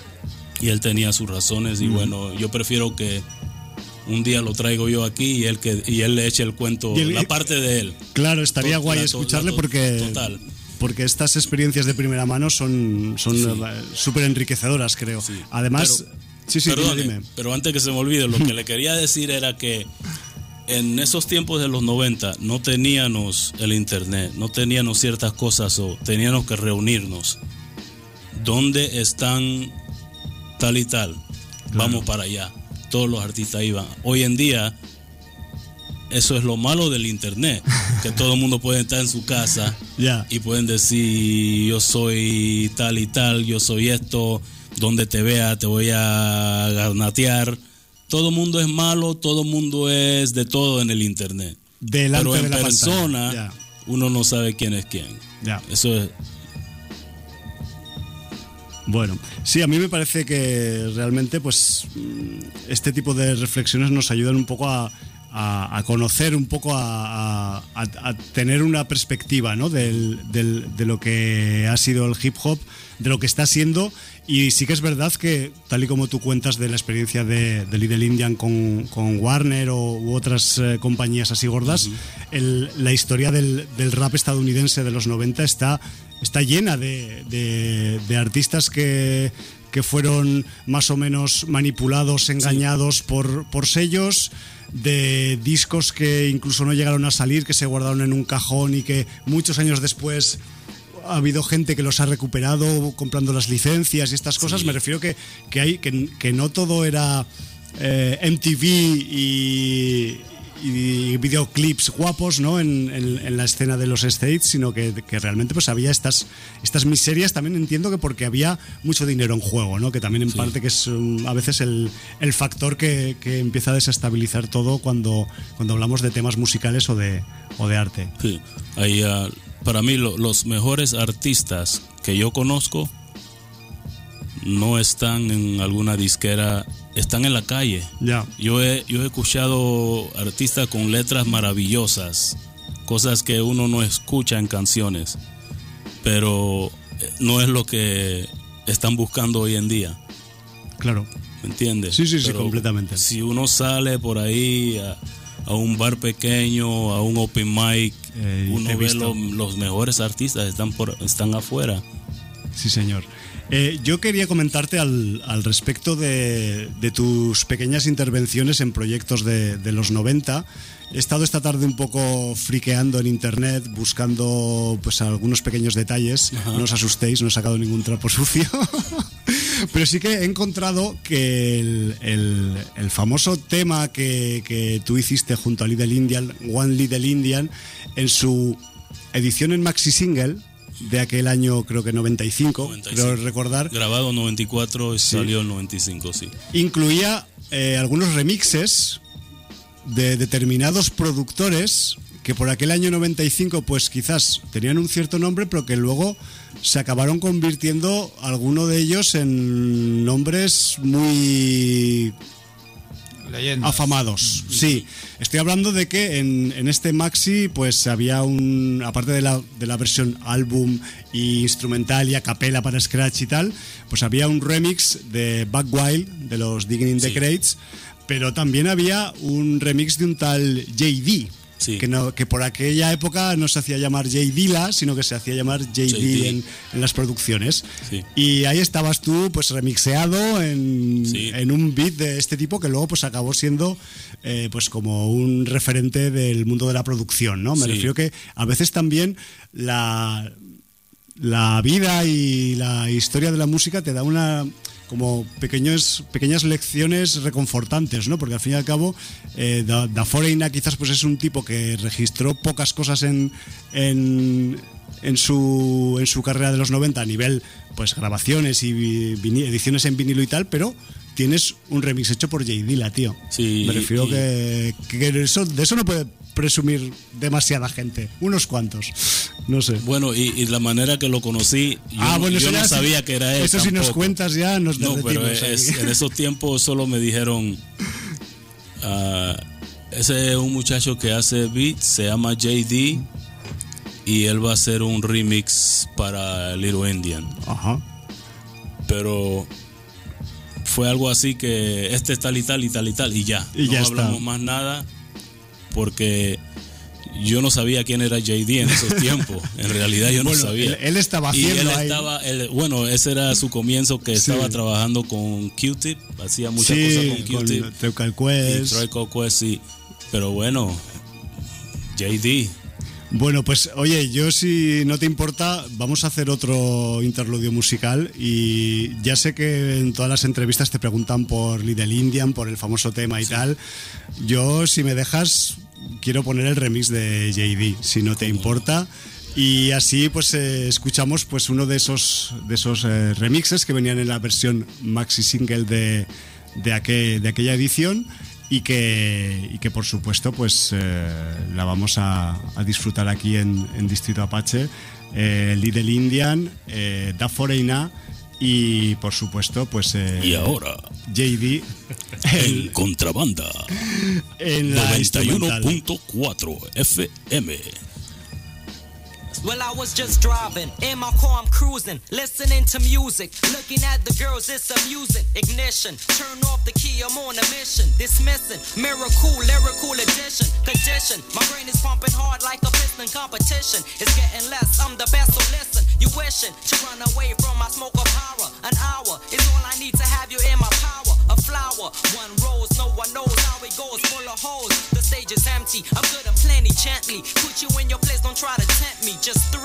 y él tenía sus razones, y bueno, yo prefiero que un día lo traigo yo aquí y él le eche el cuento, la parte de él. Claro, estaría guay escucharle porque estas experiencias de primera mano son súper enriquecedoras, creo. Sí. Además, dime. Pero antes que se me olvide, lo que le quería decir era que en esos tiempos de los 90 no teníamos el internet, no teníamos ciertas cosas, o teníamos que reunirnos. ¿Dónde están tal y tal? Claro. Vamos para allá. Todos los artistas iban. Hoy en día, eso es lo malo del internet, que todo el mundo puede estar en su casa y pueden decir, yo soy tal y tal, yo soy esto, donde te vea te voy a ganatear. Todo el mundo es malo, todo el mundo es de todo en el internet. Pero en persona, uno no sabe quién es quién. Eso es. Bueno, sí, a mí me parece que realmente pues este tipo de reflexiones nos ayudan un poco a conocer un poco, a tener una perspectiva, ¿no? de lo que ha sido el hip hop, de lo que está siendo. Y sí que es verdad que, tal y como tú cuentas de la experiencia de Little Indian con Warner u otras compañías así gordas, la historia del rap estadounidense de los 90 está llena de artistas que que fueron más o menos manipulados, engañados por sellos, de discos que incluso no llegaron a salir, que se guardaron en un cajón y que muchos años después ha habido gente que los ha recuperado comprando las licencias y estas cosas. Me refiero que no todo era MTV y videoclips guapos, ¿no? en la escena de los States, sino que realmente pues había estas miserias. También entiendo que porque había mucho dinero en juego, ¿no? Que también en parte que es a veces el factor que empieza a desestabilizar todo cuando hablamos de temas musicales o de arte. Sí. Ahí, para mí los mejores artistas que yo conozco no están en alguna disquera, están en la calle. Yeah. Yo he escuchado artistas con letras maravillosas, cosas que uno no escucha en canciones, pero no es lo que están buscando hoy en día. Claro. ¿Me entiendes? Sí, completamente. Si uno sale por ahí a un bar pequeño, a un open mic, uno ve los mejores artistas están afuera. Sí, señor. Yo quería comentarte al respecto de tus pequeñas intervenciones en proyectos de los 90. He estado esta tarde un poco friqueando en internet, buscando pues algunos pequeños detalles. Ajá. No os asustéis, no he sacado ningún trapo sucio. Pero sí que he encontrado que el famoso tema que tú hiciste junto a Little Indian, One Little Indian, en su edición en maxi single de aquel año, creo que 95, creo recordar. Grabado en 94 y salió en 95, sí. Incluía algunos remixes de determinados productores que por aquel año 95 pues quizás tenían un cierto nombre, pero que luego se acabaron convirtiendo alguno de ellos en nombres muy leyendas, afamados. Sí, estoy hablando de que en este maxi pues había aparte de la versión álbum y instrumental y a capela para scratch y tal, pues había un remix de Buck Wild de los Digging in the Crates, pero también había un remix de un tal J.D. Sí. Que por aquella época no se hacía llamar J. Dilla, sino que se hacía llamar J.D. en las producciones. Sí. Y ahí estabas tú pues remixeado en un beat de este tipo que luego pues acabó siendo pues como un referente del mundo de la producción, ¿no? Me refiero que a veces también la vida y la historia de la música te da como pequeñas lecciones reconfortantes, ¿no? Porque al fin y al cabo Da Foreigner quizás pues es un tipo que registró pocas cosas en su carrera de los 90 a nivel pues grabaciones y ediciones en vinilo y tal, pero tienes un remix hecho por J. Dilla, tío. Sí, me refiero que de eso no puede presumir demasiada gente, unos cuantos, no sé. Bueno, y la manera que lo conocí, yo no sabía que era él. Eso tampoco. Si nos cuentas ya nos derretimos. No, pero en esos tiempos solo me dijeron, ese es un muchacho que hace beats, se llama J.D. y él va a hacer un remix para Little Indian. Ajá. Pero fue algo así que este tal y tal y tal y tal y ya. Y no ya hablamos está. más nada porque yo no sabía quién era J.D. en esos tiempos. En realidad yo no sabía. Él estaba haciendo bueno, ese era su comienzo, que estaba trabajando con Q-Tip, hacía muchas cosas con Q-Tip. Con Tribe Quest. Tribe Quest, sí. Pero bueno, J.D. Bueno, pues oye, yo si no te importa, vamos a hacer otro interludio musical y ya sé que en todas las entrevistas te preguntan por Little Indian, por el famoso tema y tal. Yo, si me dejas, quiero poner el remix de J.D., si no te importa. Y así pues escuchamos pues uno de esos remixes que venían en la versión maxi single de aquella edición. Y que por supuesto pues la vamos a disfrutar aquí en Distrito Apache, Little Indian, Da Foreigner y por supuesto pues y ahora J.D. en contrabanda en la 91.4 FM. Well, I was just driving, in my car I'm cruising, listening to music, looking at the girls, it's amusing. Ignition, turn off the key, I'm on a mission. Dismissing, miracle, lyrical addition, condition. My brain is pumping hard like a piston competition. It's getting less, I'm the best, so listen. You wishing to run away from my smoke of horror. An hour is all I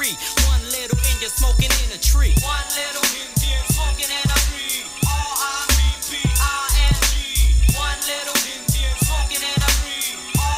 free. One little Indian smoking in a tree. One little Indian smoking in a tree. R-I-P-P-I-N-G. One little Indian smoking in a tree.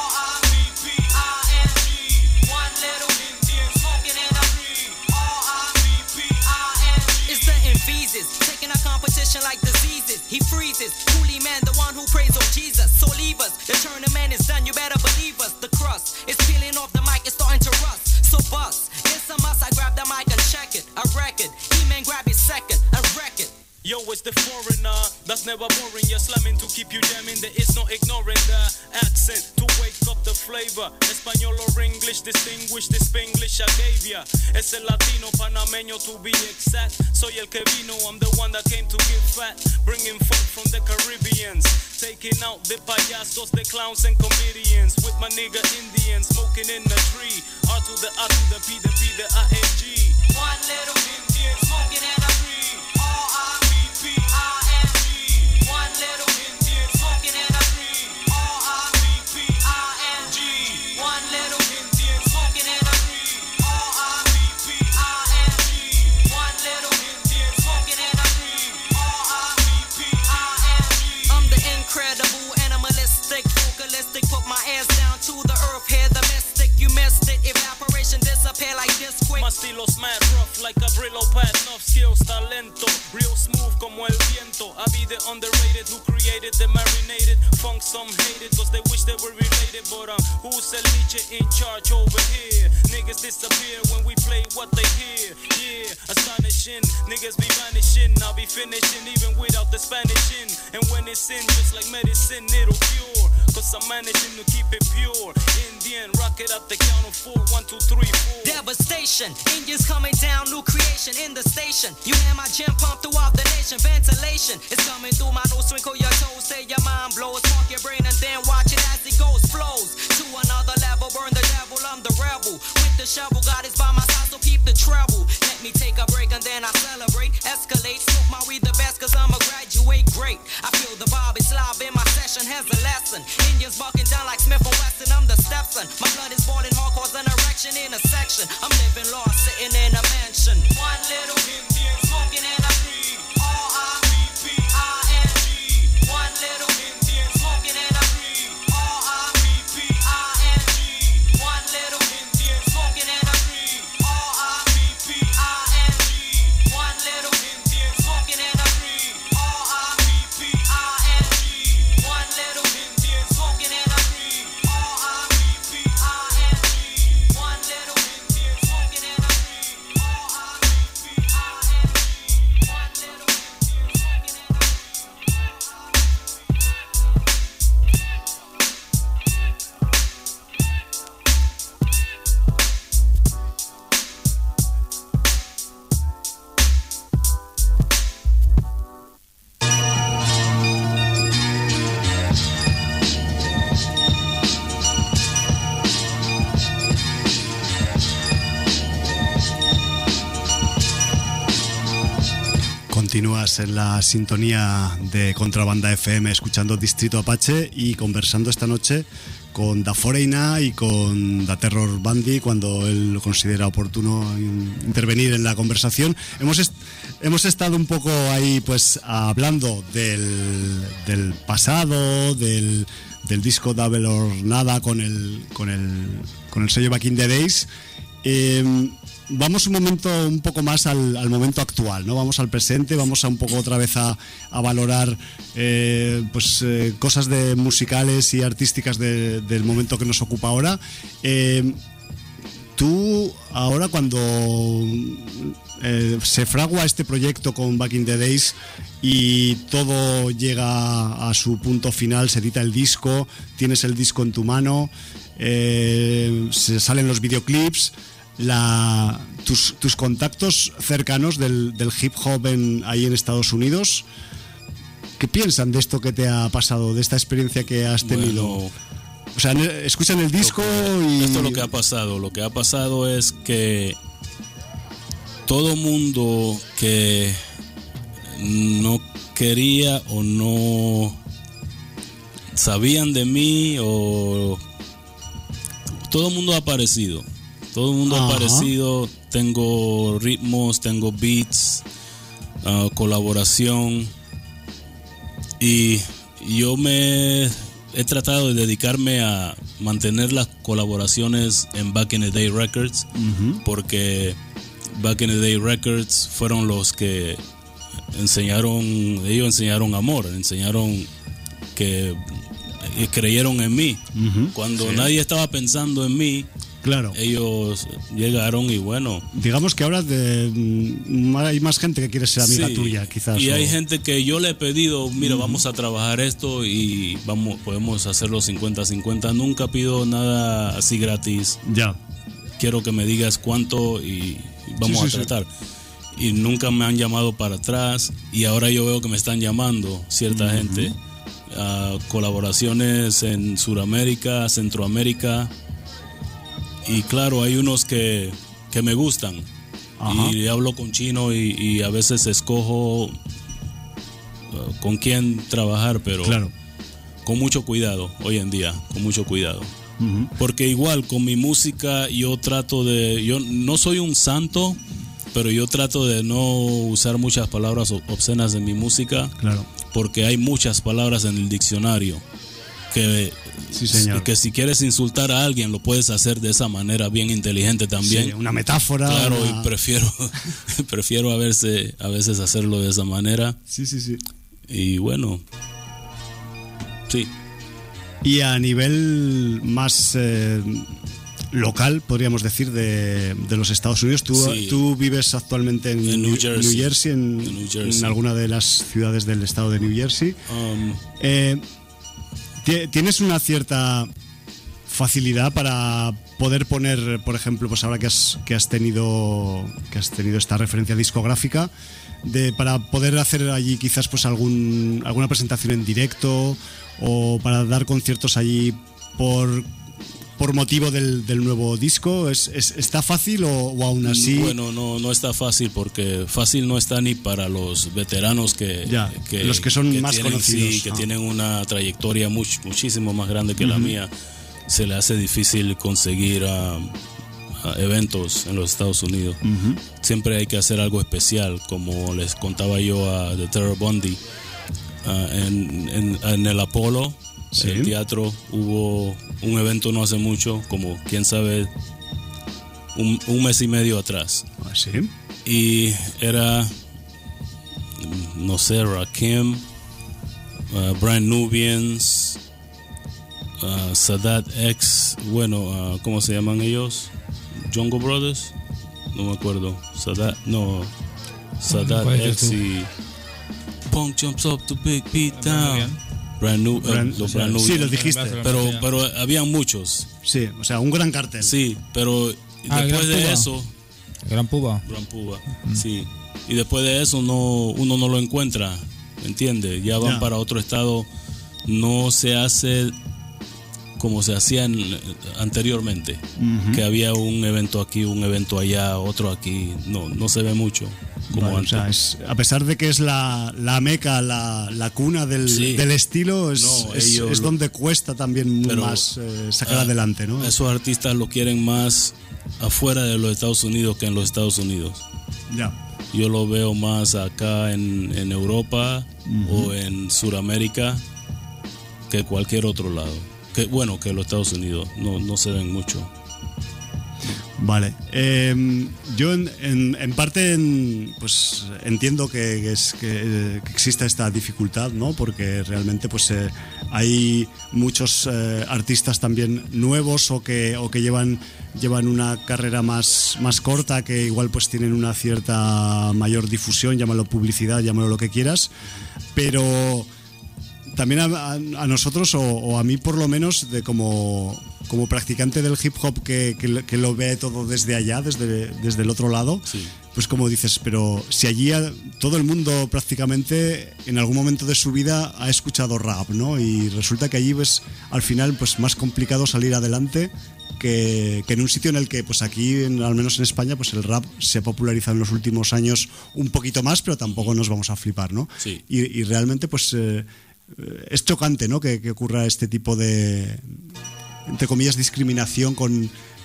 R-I-P-P-I-N-G. One little Indian smoking in a tree. R-I-P-P-I-N-G. It's the Invises, taking a competition like diseases. He freezes. Coolie man, the one who prays on Jesus. So leave us. The tournament is done. You better believe us. The crust is peeling off the mic. It's starting to rust. So bust. It's a must. I grab the mic and check it. A record. E-man grab his second. A record. Yo, it's the foreigner that's never boring. You're slamming to keep you jamming. There is no ignoring the accent to wake up the flavor. Español or English, distinguish the Spanglish I gave ya. Es el latino panameño to be exact. Soy el que vino, I'm the one that came to get fat. Bringing folk from the Caribbeans. Taking out the payasos, the clowns and comedians. With my nigga Indians, smoking in the tree. R to the A to the P, the P, the I-N-G. One little Indian smoking in a tree. R-I-P-P-I-N-G. One little Indian smoking in a tree. R-I-P-P-I-N-G. One little Indian smoking in a tree. R-I-P-P-I-N-G. One little Indian smoking in a tree. R-I-P-P-I-N-G. I'm the incredible, animalistic, vocalistic. Put my ass down to the earth, hear the mystic. You missed it. Evaporation disappear like this quick. My estilo's mad rough like a Brillo pad. Enough skills, talento. Real smooth como el viento. I be the underrated who created the marinated funk. Some hate it cause they wish they were related. But who's el Nietzsche in charge over here? Niggas disappear when we play what they hear. Yeah, astonishing. Niggas be vanishing. I'll be finishing even without the Spanish in. And when it's in, just like medicine, it'll cure. Cause I'm managing to keep it pure. Indian, rock it up the count of 4. 1, 2, 3, 4. Devastation, Indians coming down, new creation in the station. You hear my gym pump throughout the nation. Ventilation is coming through my nose. Twinkle your toes, say your mind blows. Park your brain and then watch it as it goes. Flows to another level. Burn the devil, I'm the rebel. With the shovel, God is by my side, so keep the treble. Let me take a break and then I celebrate. Escalate, smoke my weed the best cause I'm a graduate great. I feel the vibe is live in my session, has a lesson. Indians bucking down like Smith and Wesson, I'm the stepson. My blood is boiling hard, cause an erection in a section. I'm living lost, sitting in a mansion. One little Indian smoking in a tree. R-I-P-P-I-N-G. One little Indian smoking in a tree. R-I-P-P-I-N-G. One little Indian smoking in a tree. R-I-P-P-I-N-G. One little Indian smoking in a tree. R-I-P-P-I-N-G. One little Indian smoking in a tree. R-I-P-P-I-N-G. One little Indian smoking in a tree. Continúas en la sintonía de Contrabanda FM escuchando Distrito Apache y conversando esta noche con Da Foreigner y con Da Terror Bandy cuando él lo considera oportuno intervenir en la conversación. Hemos estado un poco ahí pues hablando del pasado, del disco Double or Nada con el sello Back in the Days. Vamos un poco más al momento actual, ¿no? Vamos al presente, vamos a un poco otra vez a valorar cosas de musicales y artísticas del momento que nos ocupa ahora. Tú ahora cuando se fragua este proyecto con Back in the Days y todo llega a su punto final, se edita el disco, tienes el disco en tu mano, se salen los videoclips. Tus contactos cercanos del hip hop ahí en Estados Unidos, ¿qué piensan de esto que te ha pasado, de esta experiencia que has tenido? Bueno, o sea, escuchan el disco y... Esto es lo que ha pasado. Lo que ha pasado es que todo mundo que no quería o no sabían de mí o... Todo el mundo ha aparecido. Todo el mundo Ajá. parecido. Tengo ritmos, tengo beats, colaboración. Y yo he tratado de dedicarme a mantener las colaboraciones en Back in the Day Records, porque Back in the Day Records fueron los que enseñaron amor, enseñaron que creyeron en mí. Cuando nadie estaba pensando en mí, claro, ellos llegaron y bueno. Digamos que ahora hay más gente que quiere ser amiga tuya, quizás. Y hay gente que yo le he pedido, mira, vamos a trabajar esto y podemos hacerlo 50-50. Nunca pido nada así gratis. Ya. Quiero que me digas cuánto y vamos a tratar. Y nunca me han llamado para atrás y ahora yo veo que me están llamando cierta gente. Colaboraciones en Sudamérica, Centroamérica. Y claro, hay unos que me gustan. Ajá. Y hablo con chino y a veces escojo con quién trabajar, pero claro, con mucho cuidado hoy en día, con mucho cuidado. Porque igual con mi música yo no soy un santo, pero yo trato de no usar muchas palabras obscenas en mi música. Claro. Porque hay muchas palabras en el diccionario que si quieres insultar a alguien lo puedes hacer de esa manera bien inteligente también. Sí, una metáfora. Claro, y prefiero a veces hacerlo de esa manera. Sí. Y bueno, sí. Y a nivel más local, podríamos decir, de los Estados Unidos, tú vives actualmente en New Jersey, en alguna de las ciudades del estado de New Jersey. ¿Tienes una cierta facilidad para poder poner, por ejemplo, pues ahora que has tenido esta referencia discográfica, para poder hacer allí quizás pues alguna presentación en directo o para dar conciertos allí por motivo del nuevo disco? ¿Está fácil o aún así? Bueno, no está fácil, porque fácil no está ni para los veteranos los que son más conocidos. Sí, que tienen una trayectoria muchísimo más grande que la mía. Se le hace difícil conseguir eventos en los Estados Unidos. Siempre hay que hacer algo especial, como les contaba yo a The Terror Bundy. En el Apollo, el teatro, hubo un evento no hace mucho, como quién sabe, un mes y medio atrás. ¿Sí? Y era, no sé, Rakim, Brand Nubians, Sadat X, ¿cómo se llaman ellos? Jungle Brothers, no me acuerdo. Sadat X y Punk Jumps Up to Big Beat Down. Brand New. Sí, lo dijiste. Pero habían muchos. Sí, o sea, un gran cartel. Sí, pero después de eso. Gran Puba. Sí. Y después de eso uno no lo encuentra, ¿entiendes? Ya van para otro estado. No se hace como se hacía anteriormente, que había un evento aquí, un evento allá, otro aquí. No se ve mucho como antes. O sea, a pesar de que es la meca, la cuna del estilo, es donde cuesta también más sacar adelante, ¿no? Esos artistas lo quieren más afuera de los Estados Unidos que en los Estados Unidos. Ya. Yo lo veo más acá en Europa o en Sudamérica que cualquier otro lado. Que los Estados Unidos no se ven mucho. Vale. Yo en parte pues entiendo que exista esta dificultad, ¿no? Porque realmente pues hay muchos artistas también nuevos o que llevan una carrera más corta, que igual pues tienen una cierta mayor difusión, llámalo publicidad, llámalo lo que quieras, pero también a nosotros, o a mí por lo menos, como practicante del hip hop que lo ve todo desde allá, desde el otro lado, pues como dices, pero si allí todo el mundo prácticamente en algún momento de su vida ha escuchado rap, ¿no? Y resulta que allí pues al final pues más complicado salir adelante que en un sitio en el que pues aquí, al menos en España, pues el rap se ha popularizado en los últimos años un poquito más, pero tampoco nos vamos a flipar, ¿no? Sí. Y realmente pues es chocante, ¿no? Que ocurra este tipo de, entre comillas, discriminación con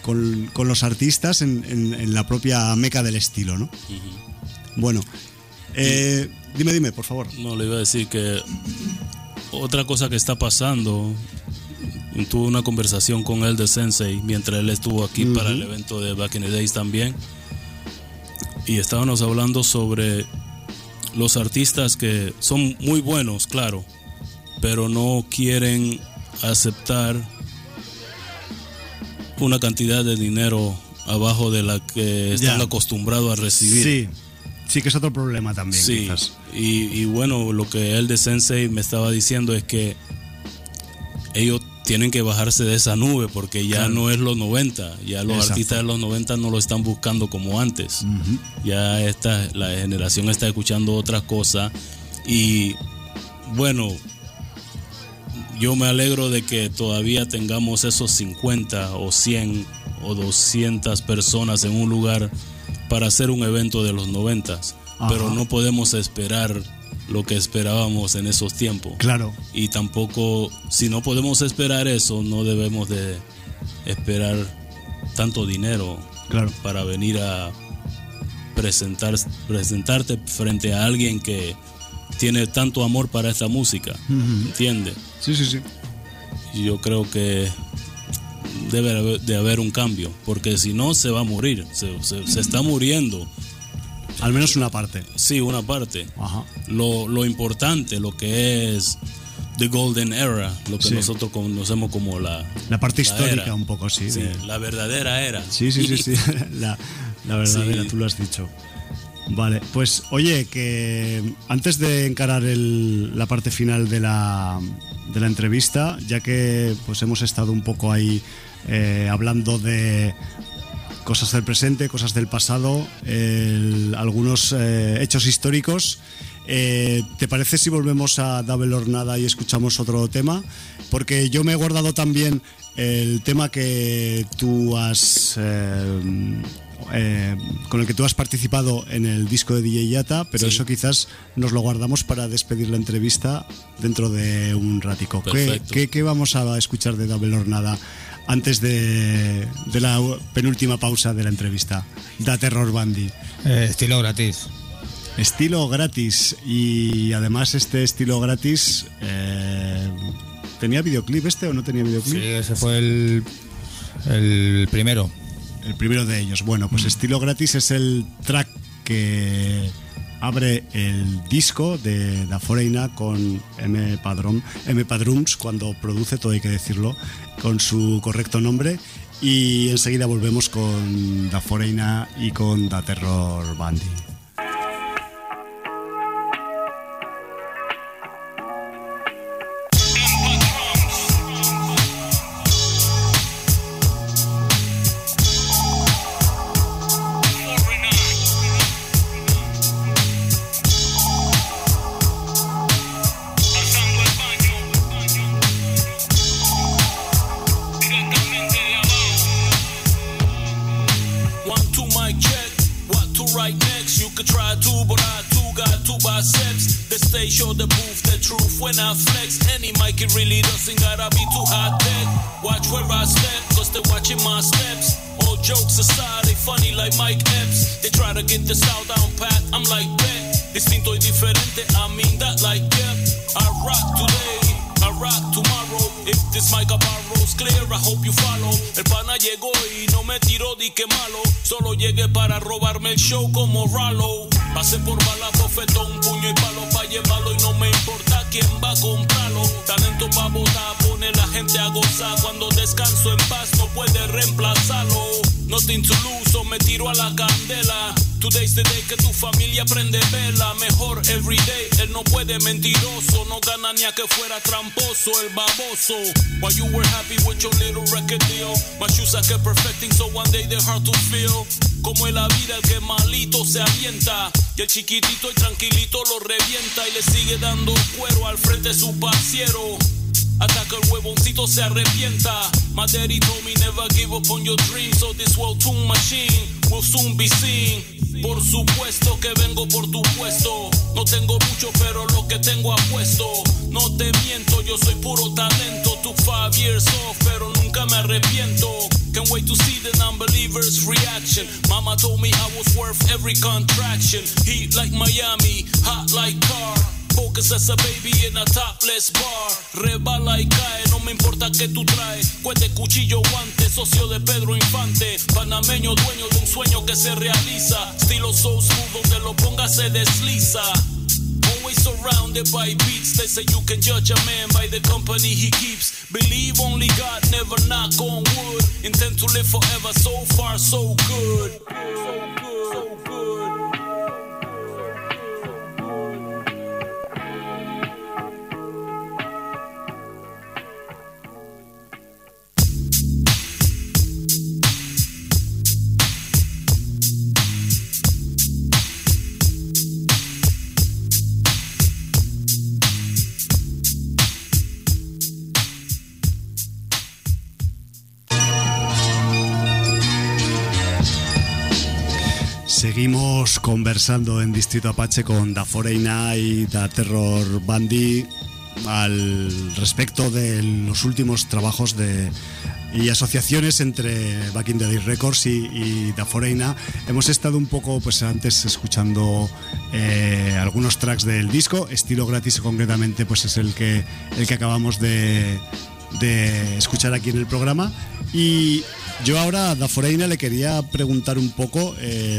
con los artistas en la propia meca del estilo, ¿no? Bueno, dime, por favor. No, le iba a decir que otra cosa que está pasando, tuve una conversación con él de Sensei mientras él estuvo aquí para el evento de Back in the Days también, y estábamos hablando sobre los artistas que son muy buenos, claro, pero no quieren aceptar una cantidad de dinero abajo de la que están acostumbrados a recibir. Sí, que es otro problema también. Sí, quizás. Y bueno, lo que él de Sensei me estaba diciendo es que ellos tienen que bajarse de esa nube porque ya no es los 90, ya los artistas de los 90 no lo están buscando como antes. Ya la generación está escuchando otras cosas, y bueno, yo me alegro de que todavía tengamos esos 50 o 100 o 200 personas en un lugar para hacer un evento de los 90, pero no podemos esperar lo que esperábamos en esos tiempos. Claro. Y tampoco, si no podemos esperar eso, no debemos de esperar tanto dinero para venir a presentarte frente a alguien que tiene tanto amor para esta música. ¿Entiendes? Sí. Y yo creo que debe de haber un cambio, porque si no se va a morir, se está muriendo. Al menos una parte. Sí, una parte. Lo importante, lo que es The Golden Era, lo que nosotros conocemos como la parte histórica, era. Un poco, sí. La verdadera era. Sí. la verdadera, tú lo has dicho. Vale, pues oye, que antes de encarar la parte final de la entrevista, ya que pues hemos estado un poco ahí hablando de cosas del presente, cosas del pasado, algunos hechos históricos, ¿te parece si volvemos a Double or Nada y escuchamos otro tema? Porque yo me he guardado también el tema que tú has con el que tú has participado en el disco de DJ Yata, pero eso quizás nos lo guardamos para despedir la entrevista dentro de un ratico. ¿Qué vamos a escuchar de Double or Nada antes de la penúltima pausa de la entrevista? Da Terror Bandy. Estilo gratis. Estilo gratis. Y además este estilo gratis ¿tenía videoclip o no tenía videoclip? Sí, ese fue el primero. El primero de ellos. Bueno, pues Estilo Gratis es el track que abre el disco de Da Foreigner con M Padrums, cuando produce, todo hay que decirlo, con su correcto nombre. Y enseguida volvemos con Da Foreigner y con Da Terror Bandy. Show the booth, the truth when I flex. Any mic, it really doesn't gotta be too high tech. Watch where I step, cause they're watching my steps. All jokes aside, they funny like Mike Epps. They try to get the style down pat, I'm like bet. Distinto y diferente, I mean that like yeah. I rock today, I rock tomorrow. If this mic up arrows clear, I hope you follow. El pana llegó y no me tiró di que malo. Solo llegué para robarme el show como Rollo. Pasé por bala, bofetón, puño y palo pa' llevarlo y no me importa quién va a comprarlo. Talento pa' botar, pone la gente a gozar. Cuando descanso en paz no puede reemplazarlo. Nothing to lose, o me tiro a la candela. Today's the day que tu familia prende vela. Mejor everyday, él no puede mentiroso. No gana ni a que fuera tramposo, el baboso. While you were happy with your little record deal, my shoes I kept perfecting so one day they're hard to feel. Como en la vida el que malito se avienta, y el chiquitito y tranquilito lo revienta y le sigue dando cuero al frente su parciero. Hasta que el huevoncito se arrepienta. My daddy told me never give up on your dreams, so this world tune machine will soon be seen. Por supuesto que vengo por tu puesto. No tengo mucho pero lo que tengo apuesto. No te miento, yo soy puro talento. Took 5 years off, pero nunca me arrepiento. Can't wait to see the non-believers' reaction. Mama told me I was worth every contraction. Heat like Miami, hot like car. Focus as a baby in a topless bar. Rebala y cae, no me importa que tú traes. Cuete, cuchillo, guante, socio de Pedro Infante. Panameño, dueño de un sueño que se realiza. Estilo so smooth, donde lo ponga se desliza. Always surrounded by beats. They say you can judge a man by the company he keeps. Believe only God, never knock on wood. Intend to live forever, so far so good. So good, so good. Seguimos conversando en Distrito Apache con Da Foreigner y Da Terror Bandi al respecto de los últimos trabajos y asociaciones entre Back in the Day Records y Da Foreigner. Hemos estado un poco pues antes escuchando algunos tracks del disco. Estilo Gratis concretamente pues es el que acabamos de escuchar aquí en el programa. Y yo ahora a Da Foreigner le quería preguntar un poco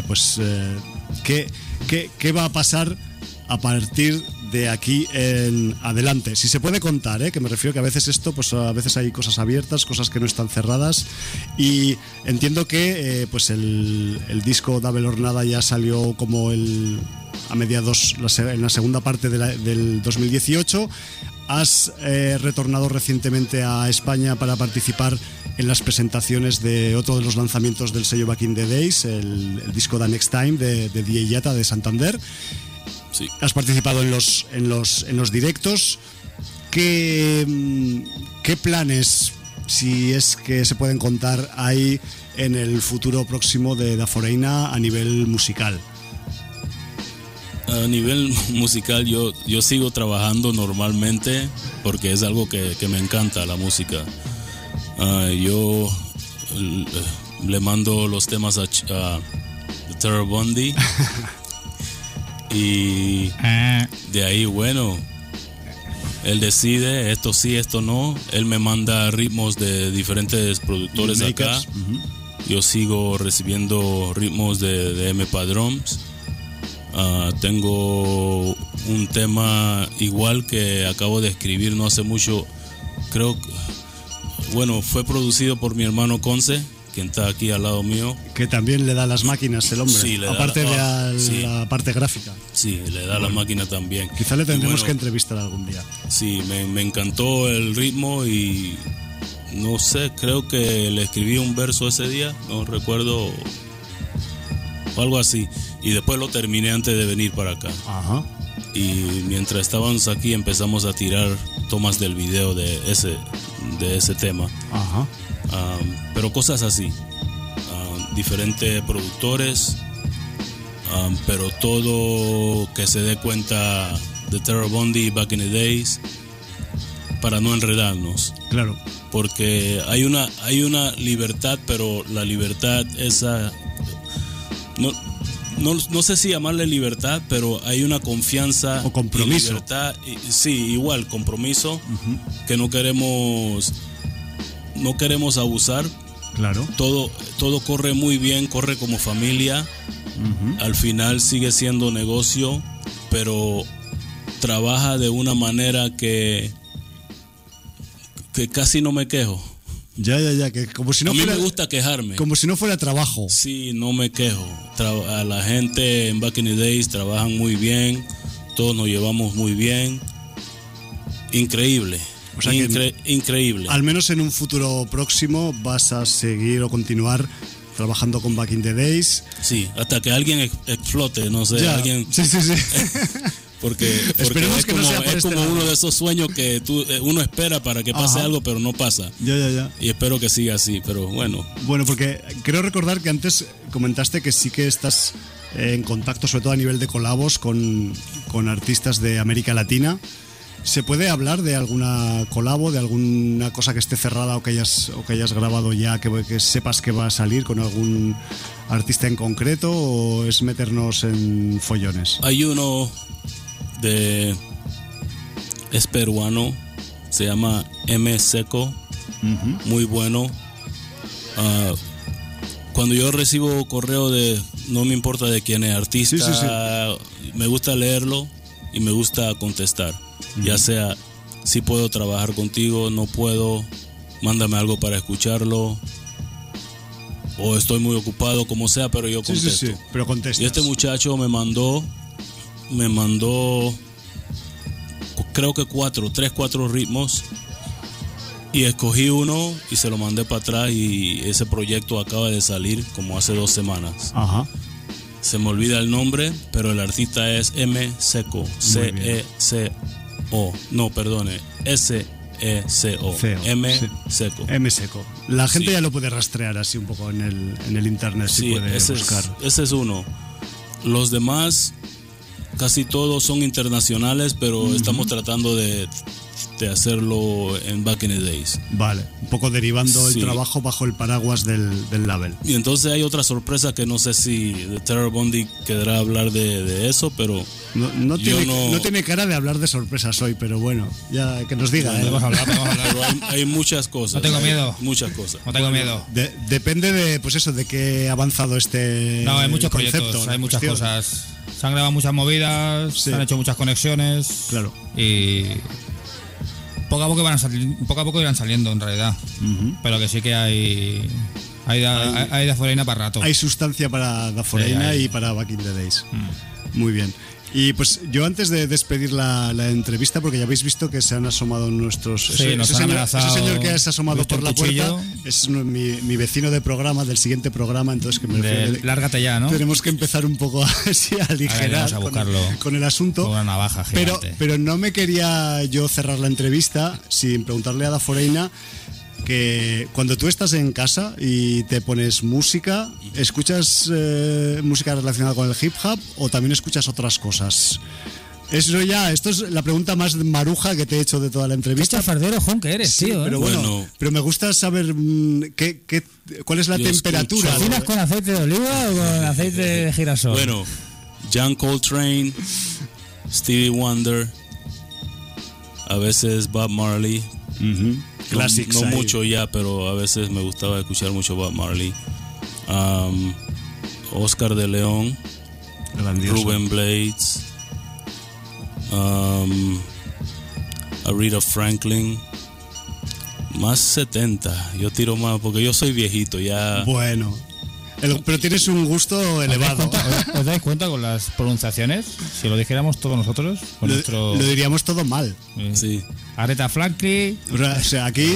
qué va a pasar a partir de aquí en adelante. Si se puede contar, que me refiero que a veces esto, pues a veces hay cosas abiertas, cosas que no están cerradas, y entiendo que pues el disco Double or Nada ya salió como a mediados, en la segunda parte del 2018. Has retornado recientemente a España para participar en las presentaciones de otro de los lanzamientos del sello Back in the Days, el disco The Next Time de DJ Yata de Santander. Sí. Has participado en los directos. ¿Qué planes, si es que se pueden contar, hay en el futuro próximo de Da Foreigner a nivel musical? A nivel musical yo sigo trabajando normalmente porque es algo que me encanta, la música. Yo le mando los temas a The Terror Bandi y de ahí, bueno, él decide esto sí, esto no. Él me manda ritmos de diferentes productores acá. Yo sigo recibiendo ritmos de M-Pa Drums. Tengo un tema igual que acabo de escribir no hace mucho. Creo que, bueno, fue producido por mi hermano Conce, quien está aquí al lado mío. Que también le da las máquinas el hombre, sí, aparte de la parte gráfica. Sí, le da la máquina también. Quizá le tendremos que entrevistar algún día. Sí, me encantó el ritmo y no sé, creo que le escribí un verso ese día, no recuerdo, o algo así. Y después lo terminé antes de venir para acá. Ajá. Y mientras estábamos aquí empezamos a tirar tomas del video de ese tema. Ajá. Pero cosas así. Diferentes productores, pero todo que se dé cuenta de Terror Bandi Back in the Days para no enredarnos. Claro. Porque hay una libertad, pero la libertad esa no sé si llamarle libertad, pero hay una confianza o compromiso. Y libertad, sí, igual compromiso, que no queremos abusar. Claro. Todo corre muy bien, corre como familia. Al final sigue siendo negocio, pero trabaja de una manera que casi no me quejo. Ya, que como si no a mí fuera, me gusta quejarme. Como si no fuera trabajo. Sí, no me quejo. A la gente en Back in the Days trabajan muy bien, todos nos llevamos muy bien. Increíble. O sea increíble. Al menos en un futuro próximo vas a seguir o continuar trabajando con Back in the Days. Sí, hasta que alguien explote, no sé, ya. Alguien. Sí. Porque esperemos es que como, no sea por es este como lado. uno de esos sueños que uno espera para que pase algo, pero no pasa. Ya. Y espero que siga así, pero bueno. Bueno, porque creo recordar que antes comentaste que sí que estás en contacto, sobre todo a nivel de colabos, con artistas de América Latina. ¿Se puede hablar de alguna colabo, de alguna cosa que esté cerrada o que hayas grabado ya, que sepas que va a salir con algún artista en concreto, o es meternos en follones? Hay uno es peruano, se llama M. Seco, muy bueno. Cuando yo recibo correo no me importa de quién es artista, me gusta leerlo y me gusta contestar. Ya sea, si puedo trabajar contigo, no puedo, mándame algo para escucharlo, o estoy muy ocupado, como sea, pero yo contesto. Pero contestas. Y este muchacho me mandó creo que 3-4 ritmos, y escogí uno y se lo mandé para atrás, y ese proyecto acaba de salir como hace 2 semanas. Ajá. Se me olvida el nombre, pero el artista es M. Seco, C-E-C-O. No, perdone, S-E-C-O. M. Seco. M. Seco. La gente ya lo puede rastrear así un poco en el internet, si puede buscar. Ese es uno. Los demás, casi todos son internacionales, pero estamos tratando de hacerlo en Back in the Days. Vale, un poco derivando el trabajo bajo el paraguas del label. Y entonces hay otra sorpresa que no sé si The Terror Bondi querrá hablar de eso, pero no tiene cara de hablar de sorpresas hoy, pero bueno, ya que nos diga. Vamos a hablar. Pero hay muchas cosas. No tengo miedo. Muchas cosas. No tengo miedo. Depende de, pues eso, de qué ha avanzado este. No, hay muchos concepto, proyectos, hay muchas cosas. Se han grabado muchas movidas, se han hecho muchas conexiones. Claro. Y poco a poco irán saliendo en realidad. Pero que sí que hay Daforeina para rato. Hay sustancia para Daforeina y para Back in the Days. Muy bien. Y pues yo, antes de despedir la entrevista, porque ya habéis visto que se han asomado nuestros... ese señor que se ha asomado por la puerta es mi vecino de programa, del siguiente programa, entonces que lárgate ya, ¿no? Tenemos que empezar un poco así a aligerar con el asunto. Con una navaja gigante. Pero no me quería yo cerrar la entrevista sin preguntarle a Daforeina que cuando tú estás en casa y te pones música, ¿escuchas música relacionada con el hip hop o también escuchas otras cosas? Esto es la pregunta más maruja que te he hecho de toda la entrevista. Qué chafardero, Jon, que eres, tío. Pero bueno, pero me gusta saber cuál es la temperatura. ¿Cocinas con aceite de oliva o con aceite de girasol? Bueno, John Coltrane, Stevie Wonder, a veces Bob Marley. Clásicos. No mucho ya, pero a veces me gustaba escuchar mucho Bob Marley. Oscar de León, grandioso. Ruben Blades, Aretha Franklin. Más 70. Yo tiro más porque yo soy viejito ya. Bueno. Pero tienes un gusto elevado. ¿Os dais cuenta con las pronunciaciones? Si lo dijéramos todos nosotros, lo diríamos todo mal. Sí. Aretha Franklin. O sea, aquí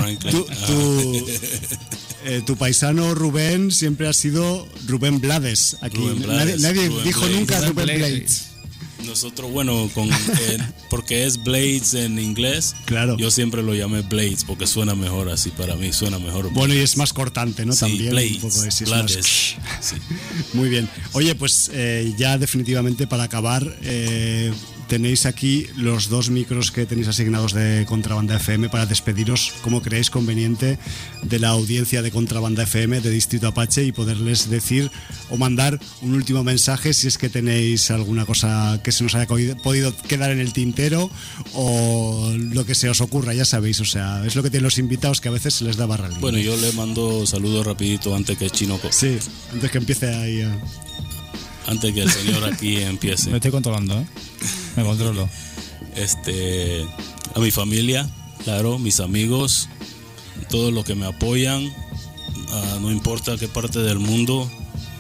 tu paisano Rubén siempre ha sido Rubén Blades. Aquí Rubén Blades, nadie dijo Blades. Nunca Rubén Blades. Nosotros, bueno, porque es Blades en inglés, claro. Yo siempre lo llamé Blades porque suena mejor así, para mí suena mejor. Bueno, y es más cortante, ¿no? Sí, también Blades, un poco es Blades. Más... Sí. Muy bien. Oye, pues ya definitivamente para acabar, tenéis aquí los 2 micros que tenéis asignados de Contrabanda FM para despediros, como creéis conveniente, de la audiencia de Contrabanda FM de Distrito Apache y poderles decir o mandar un último mensaje si es que tenéis alguna cosa que se nos haya podido quedar en el tintero o lo que se os ocurra, ya sabéis, o sea, es lo que tienen los invitados, que a veces se les da barra libre. Bueno, yo le mando saludos rapidito antes que Chino... Sí, antes que empiece ahí antes que el señor aquí empiece. Me estoy controlando, me controlo. A mi familia, claro, mis amigos, todos los que me apoyan, no importa qué parte del mundo,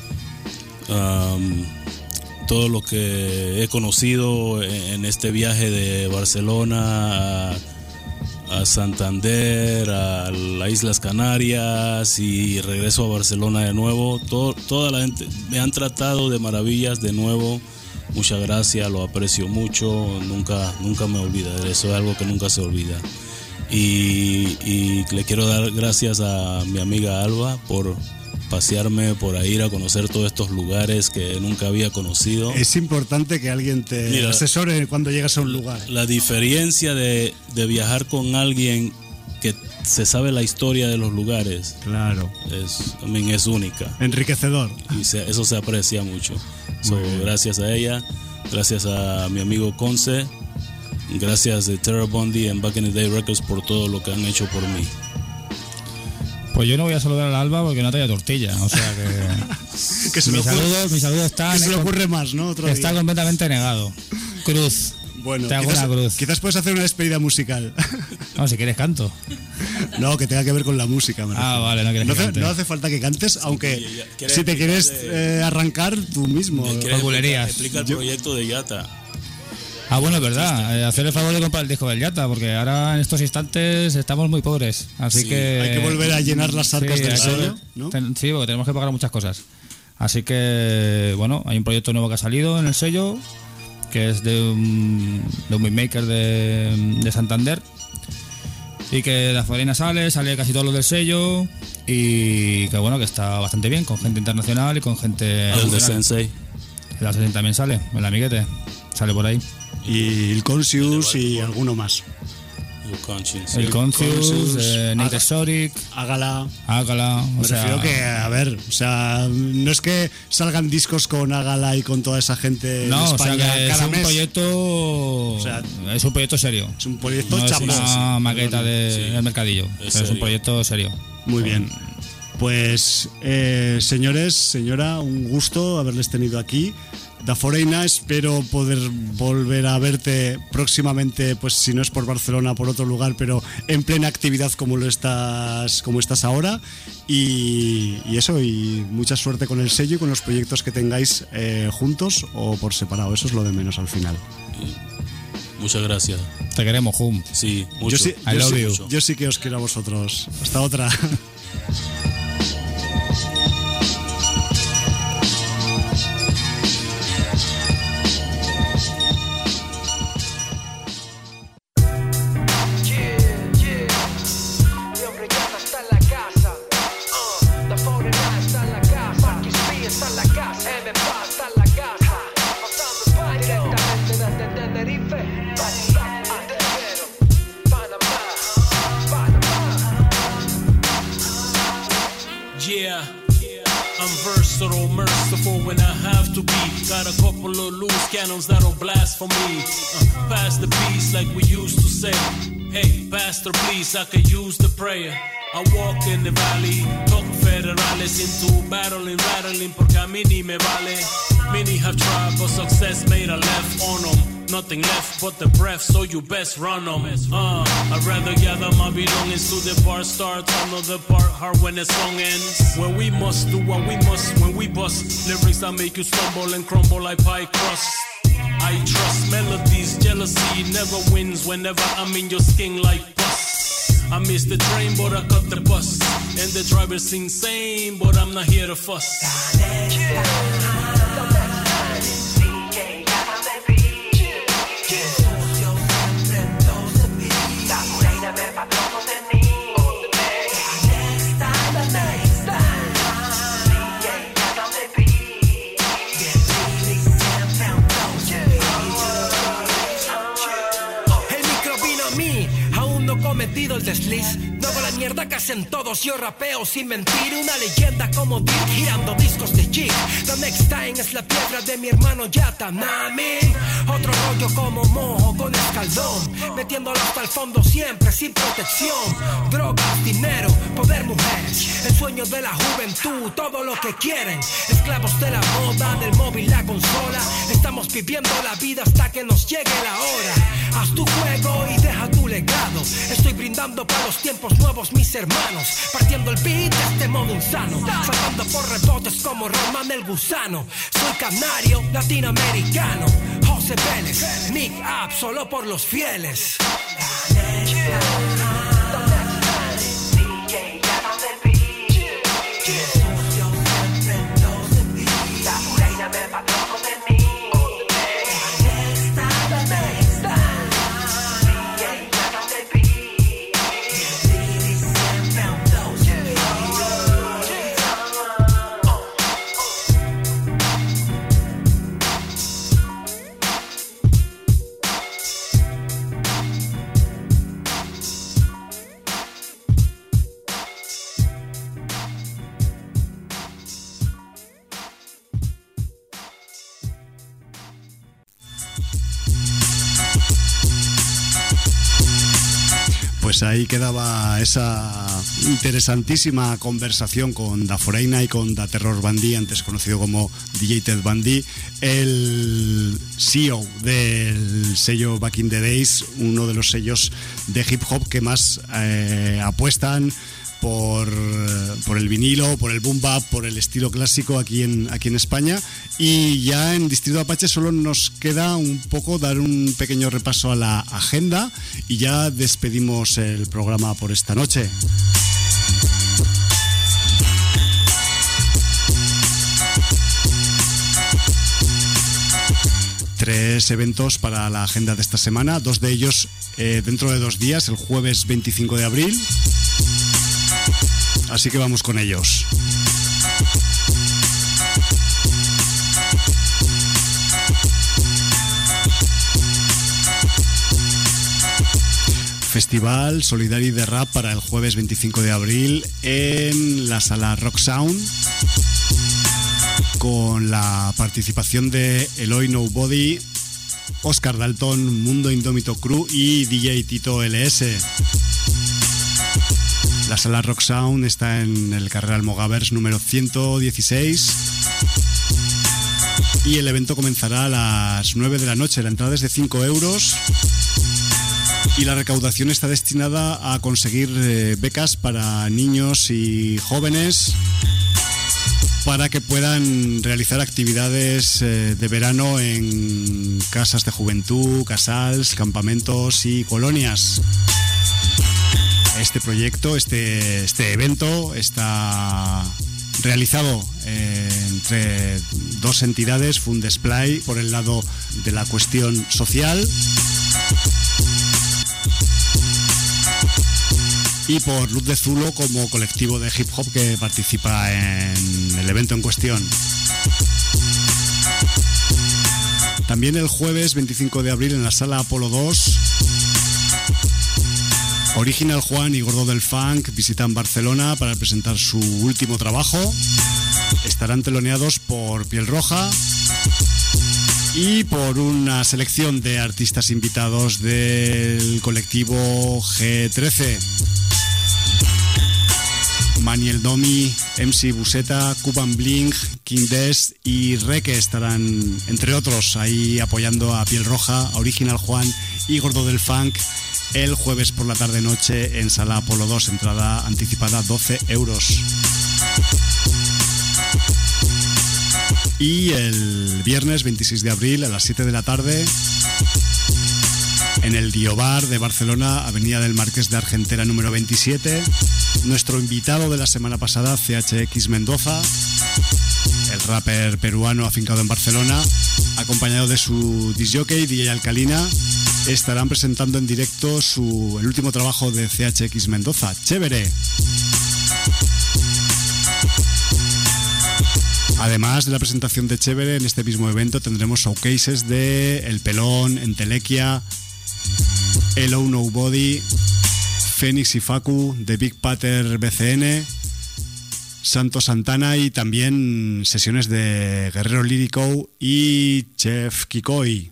todo lo que he conocido en este viaje de Barcelona a Santander, a las Islas Canarias y regreso a Barcelona de nuevo. Toda la gente me han tratado de maravillas de nuevo. Muchas gracias, lo aprecio mucho. Nunca me olvidaré, eso es algo que nunca se olvida. Y le quiero dar gracias a mi amiga Alba por pasearme por ahí, ir a conocer todos estos lugares que nunca había conocido. Es importante que alguien te asesore cuando llegas a un lugar. La diferencia de viajar con alguien que se sabe la historia de los lugares, claro, es única. Enriquecedor. Y eso se aprecia mucho. Gracias a ella, gracias a mi amigo Conce, gracias a Terra Bondi en Back in the Day Records por todo lo que han hecho por mí. Pues yo no voy a saludar al Alba porque no traía tortilla, o sea que mi saludo está... Que se le ocurre más, ¿no? Está completamente negado. Cruz. Bueno, te hago una cruz. Quizás puedes hacer una despedida musical. No, si quieres canto. No, que tenga que ver con la música. Vale, no quieres que cante. No hace falta que cantes, aunque si te quieres arrancar tú mismo. Explica el proyecto de Yata. Bueno, es verdad, hacer el favor de comprar el disco del Yata, porque ahora en estos instantes estamos muy pobres, así que... Hay que volver a llenar las arcas del sello, ¿no? Sí, porque tenemos que pagar muchas cosas. Así que, bueno, hay un proyecto nuevo que ha salido en el sello, que es de un beatmaker de Santander, y que la Forina sale casi todo lo del sello, y que bueno, que está bastante bien, con gente internacional y con gente... El de Sensei. El de Sensei también sale, el amiguete, sale por ahí. Y el Conscious y alguno más. El Conscious, Nick Exotic, Ágala. Me refiero que, a ver, o sea, no es que salgan discos con Ágala y con toda esa gente de España, o sea, que cada es mes. Un proyecto, o sea, es un proyecto serio. Es un proyecto no chapo. Es una maqueta del mercadillo. Es un proyecto serio. Muy bien. Pues, señores, señora, un gusto haberles tenido aquí. Da Foreina, espero poder volver a verte próximamente, pues si no es por Barcelona, por otro lugar, pero en plena actividad como estás ahora. Y eso, y mucha suerte con el sello y con los proyectos que tengáis juntos o por separado. Eso es lo de menos al final. Muchas gracias. Te queremos, Hum. Sí, mucho. Yo sí que os quiero a vosotros. Hasta otra. Merciful when I have to be. Got a couple of loose cannons that'll blast for me. Pass the peace like we used to say. Hey, pastor, please, I could use the prayer. I walk in the valley, talk federales into battling, rattling, porque a mí ni me vale. Many have tried, but success made a left on them. Nothing left but the breath, so you best run them. I'd rather gather my belongings to the bar start. Another part hard when the song ends. When we must do what we must, when we bust lyrics that make you stumble and crumble like pie crust. I trust melodies, jealousy never wins whenever I'm in your skin like pus. I missed the train, but I cut the bus. And the driver's insane, but I'm not here to fuss. Cometido el desliz, no hago la mierda que hacen todos, yo rapeo sin mentir, una leyenda como Dick, girando discos de Jig. The next time es la piedra de mi hermano Yata, mami. Otro rollo como mojo con escaldón, metiéndolo hasta el fondo siempre sin protección. Drogas, dinero, poder, mujeres, el sueño de la juventud, todo lo que quieren. Esclavos de la moda, del móvil, la consola. Estamos viviendo la vida hasta que nos llegue la hora. Haz tu juego y deja tu legado. Estoy brindando para los tiempos nuevos, mis hermanos. Partiendo el beat de este modo insano, saltando por rebotes como Roman el gusano. Soy canario, latinoamericano. José Vélez, Nick Up, solo por los fieles. Pues ahí quedaba esa interesantísima conversación con Da Foreigna y con Da Terror Bandí, antes conocido como DJ Ted Bundy, el CEO del sello Back in the Days, uno de los sellos de hip hop que más apuestan por el vinilo, por el boom bap, por el estilo clásico aquí en España. Y ya en Distrito Apache solo nos queda un poco dar un pequeño repaso a la agenda y ya despedimos el programa por esta noche. Tres eventos para la agenda de esta semana, dos de ellos dentro de 2 días, el jueves 25 de abril. Así que vamos con ellos. Festival Solidari de Rap para el jueves 25 de abril en la sala Rock Sound, con la participación de Eloy Nobody, Oscar Dalton, Mundo Indómito Crew y DJ Tito LS. La sala Rock Sound está en el carrer Almogavers número 116 y el evento comenzará a las 9 de la noche. La entrada es de 5 euros y la recaudación está destinada a conseguir becas para niños y jóvenes para que puedan realizar actividades de verano en casas de juventud, casals, campamentos y colonias. Este proyecto, este evento está realizado entre dos entidades, Fundesplay por el lado de la cuestión social y por Luz de Zulo como colectivo de hip hop que participa en el evento en cuestión. También el jueves 25 de abril en la sala Apolo 2, Original Juan y Gordo del Funk visitan Barcelona para presentar su último trabajo. Estarán teloneados por Piel Roja y por una selección de artistas invitados del colectivo G13. Maniel Domi, MC Buseta, Cuban Blink, King Des y Reque estarán, entre otros, ahí apoyando a Piel Roja, a Original Juan y Gordo del Funk el jueves por la tarde-noche en Sala Apolo 2, entrada anticipada 12 euros. Y el viernes 26 de abril a las 7 de la tarde en el Diobar de Barcelona, Avenida del Marqués de Argentera número 27, nuestro invitado de la semana pasada, CHX Mendoza, el rapper peruano afincado en Barcelona, acompañado de su discjockey DJ Alcalina, estarán presentando en directo el último trabajo de CHX Mendoza, Chévere. Además de la presentación de Chévere, en este mismo evento tendremos showcases de El Pelón, Entelequia, Hello Nobody, Fénix y Facu, The Big Pater BCN, Santo Santana y también sesiones de Guerrero Lírico y Chef Kikoi.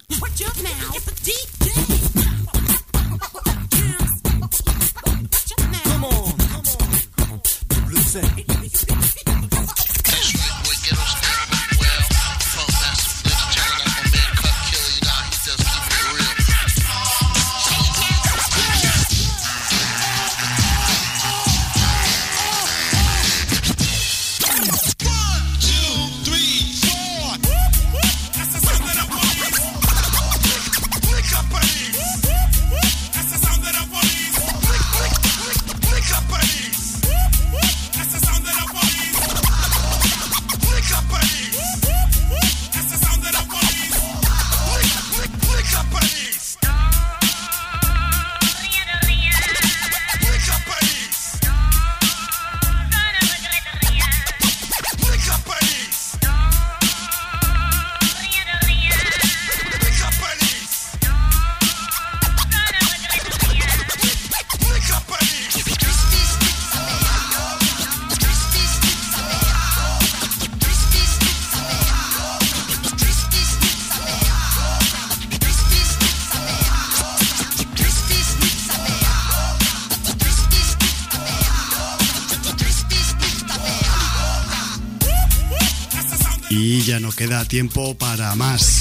ya no queda tiempo para más.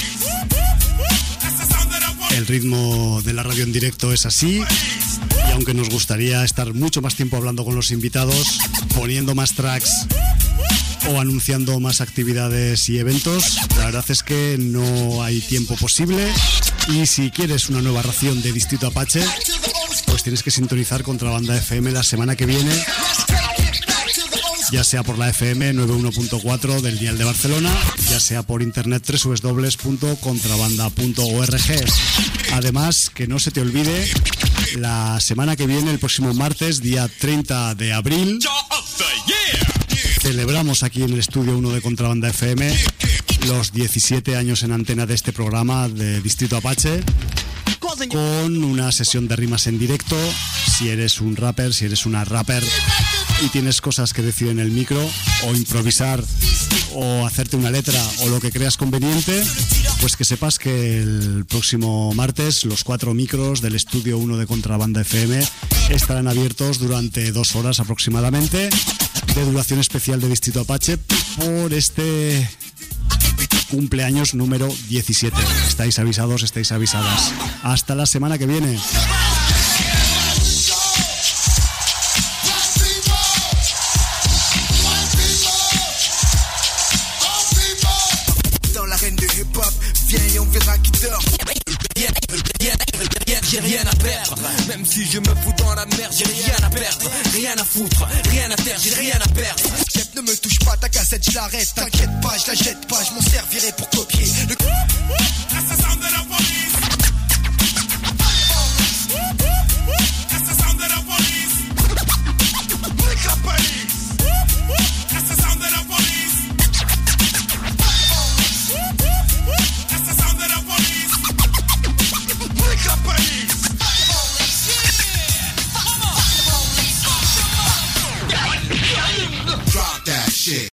El ritmo de la radio en directo es así, y aunque nos gustaría estar mucho más tiempo hablando con los invitados, poniendo más tracks o anunciando más actividades y eventos, la verdad es que no hay tiempo posible. Y si quieres una nueva ración de Distrito Apache, pues tienes que sintonizar Contrabanda FM la semana que viene, ya sea por la FM 91.4 del dial de Barcelona, ya sea por internet www.contrabanda.org. Además, que no se te olvide, la semana que viene, el próximo martes, día 30 de abril, celebramos aquí en el estudio 1 de Contrabanda FM los 17 años en antena de este programa de Distrito Apache, con una sesión de rimas en directo. Si eres un rapper, si eres una rapper y tienes cosas que decir en el micro, o improvisar, o hacerte una letra, o lo que creas conveniente, pues que sepas que el próximo martes los 4 micros del estudio 1 de Contrabanda FM estarán abiertos durante 2 horas aproximadamente, de duración especial de Distrito Apache, por este cumpleaños número 17. Estáis avisados, estáis avisadas. Hasta la semana que viene. Viens, on verra qui dort. J'ai rien à perdre, même si je me fous dans la merde, j'ai rien à perdre, rien à foutre, rien à taire, j'ai rien à perdre. Chef, ne me touche pas, ta cassette, je l'arrête, t'inquiète pas, je la jette pas, je m'en servirai pour copier le assassin de la police. Assassin de la police. Click la police. Assassin de la police. Assassin de la police. Click la police. Drop that shit.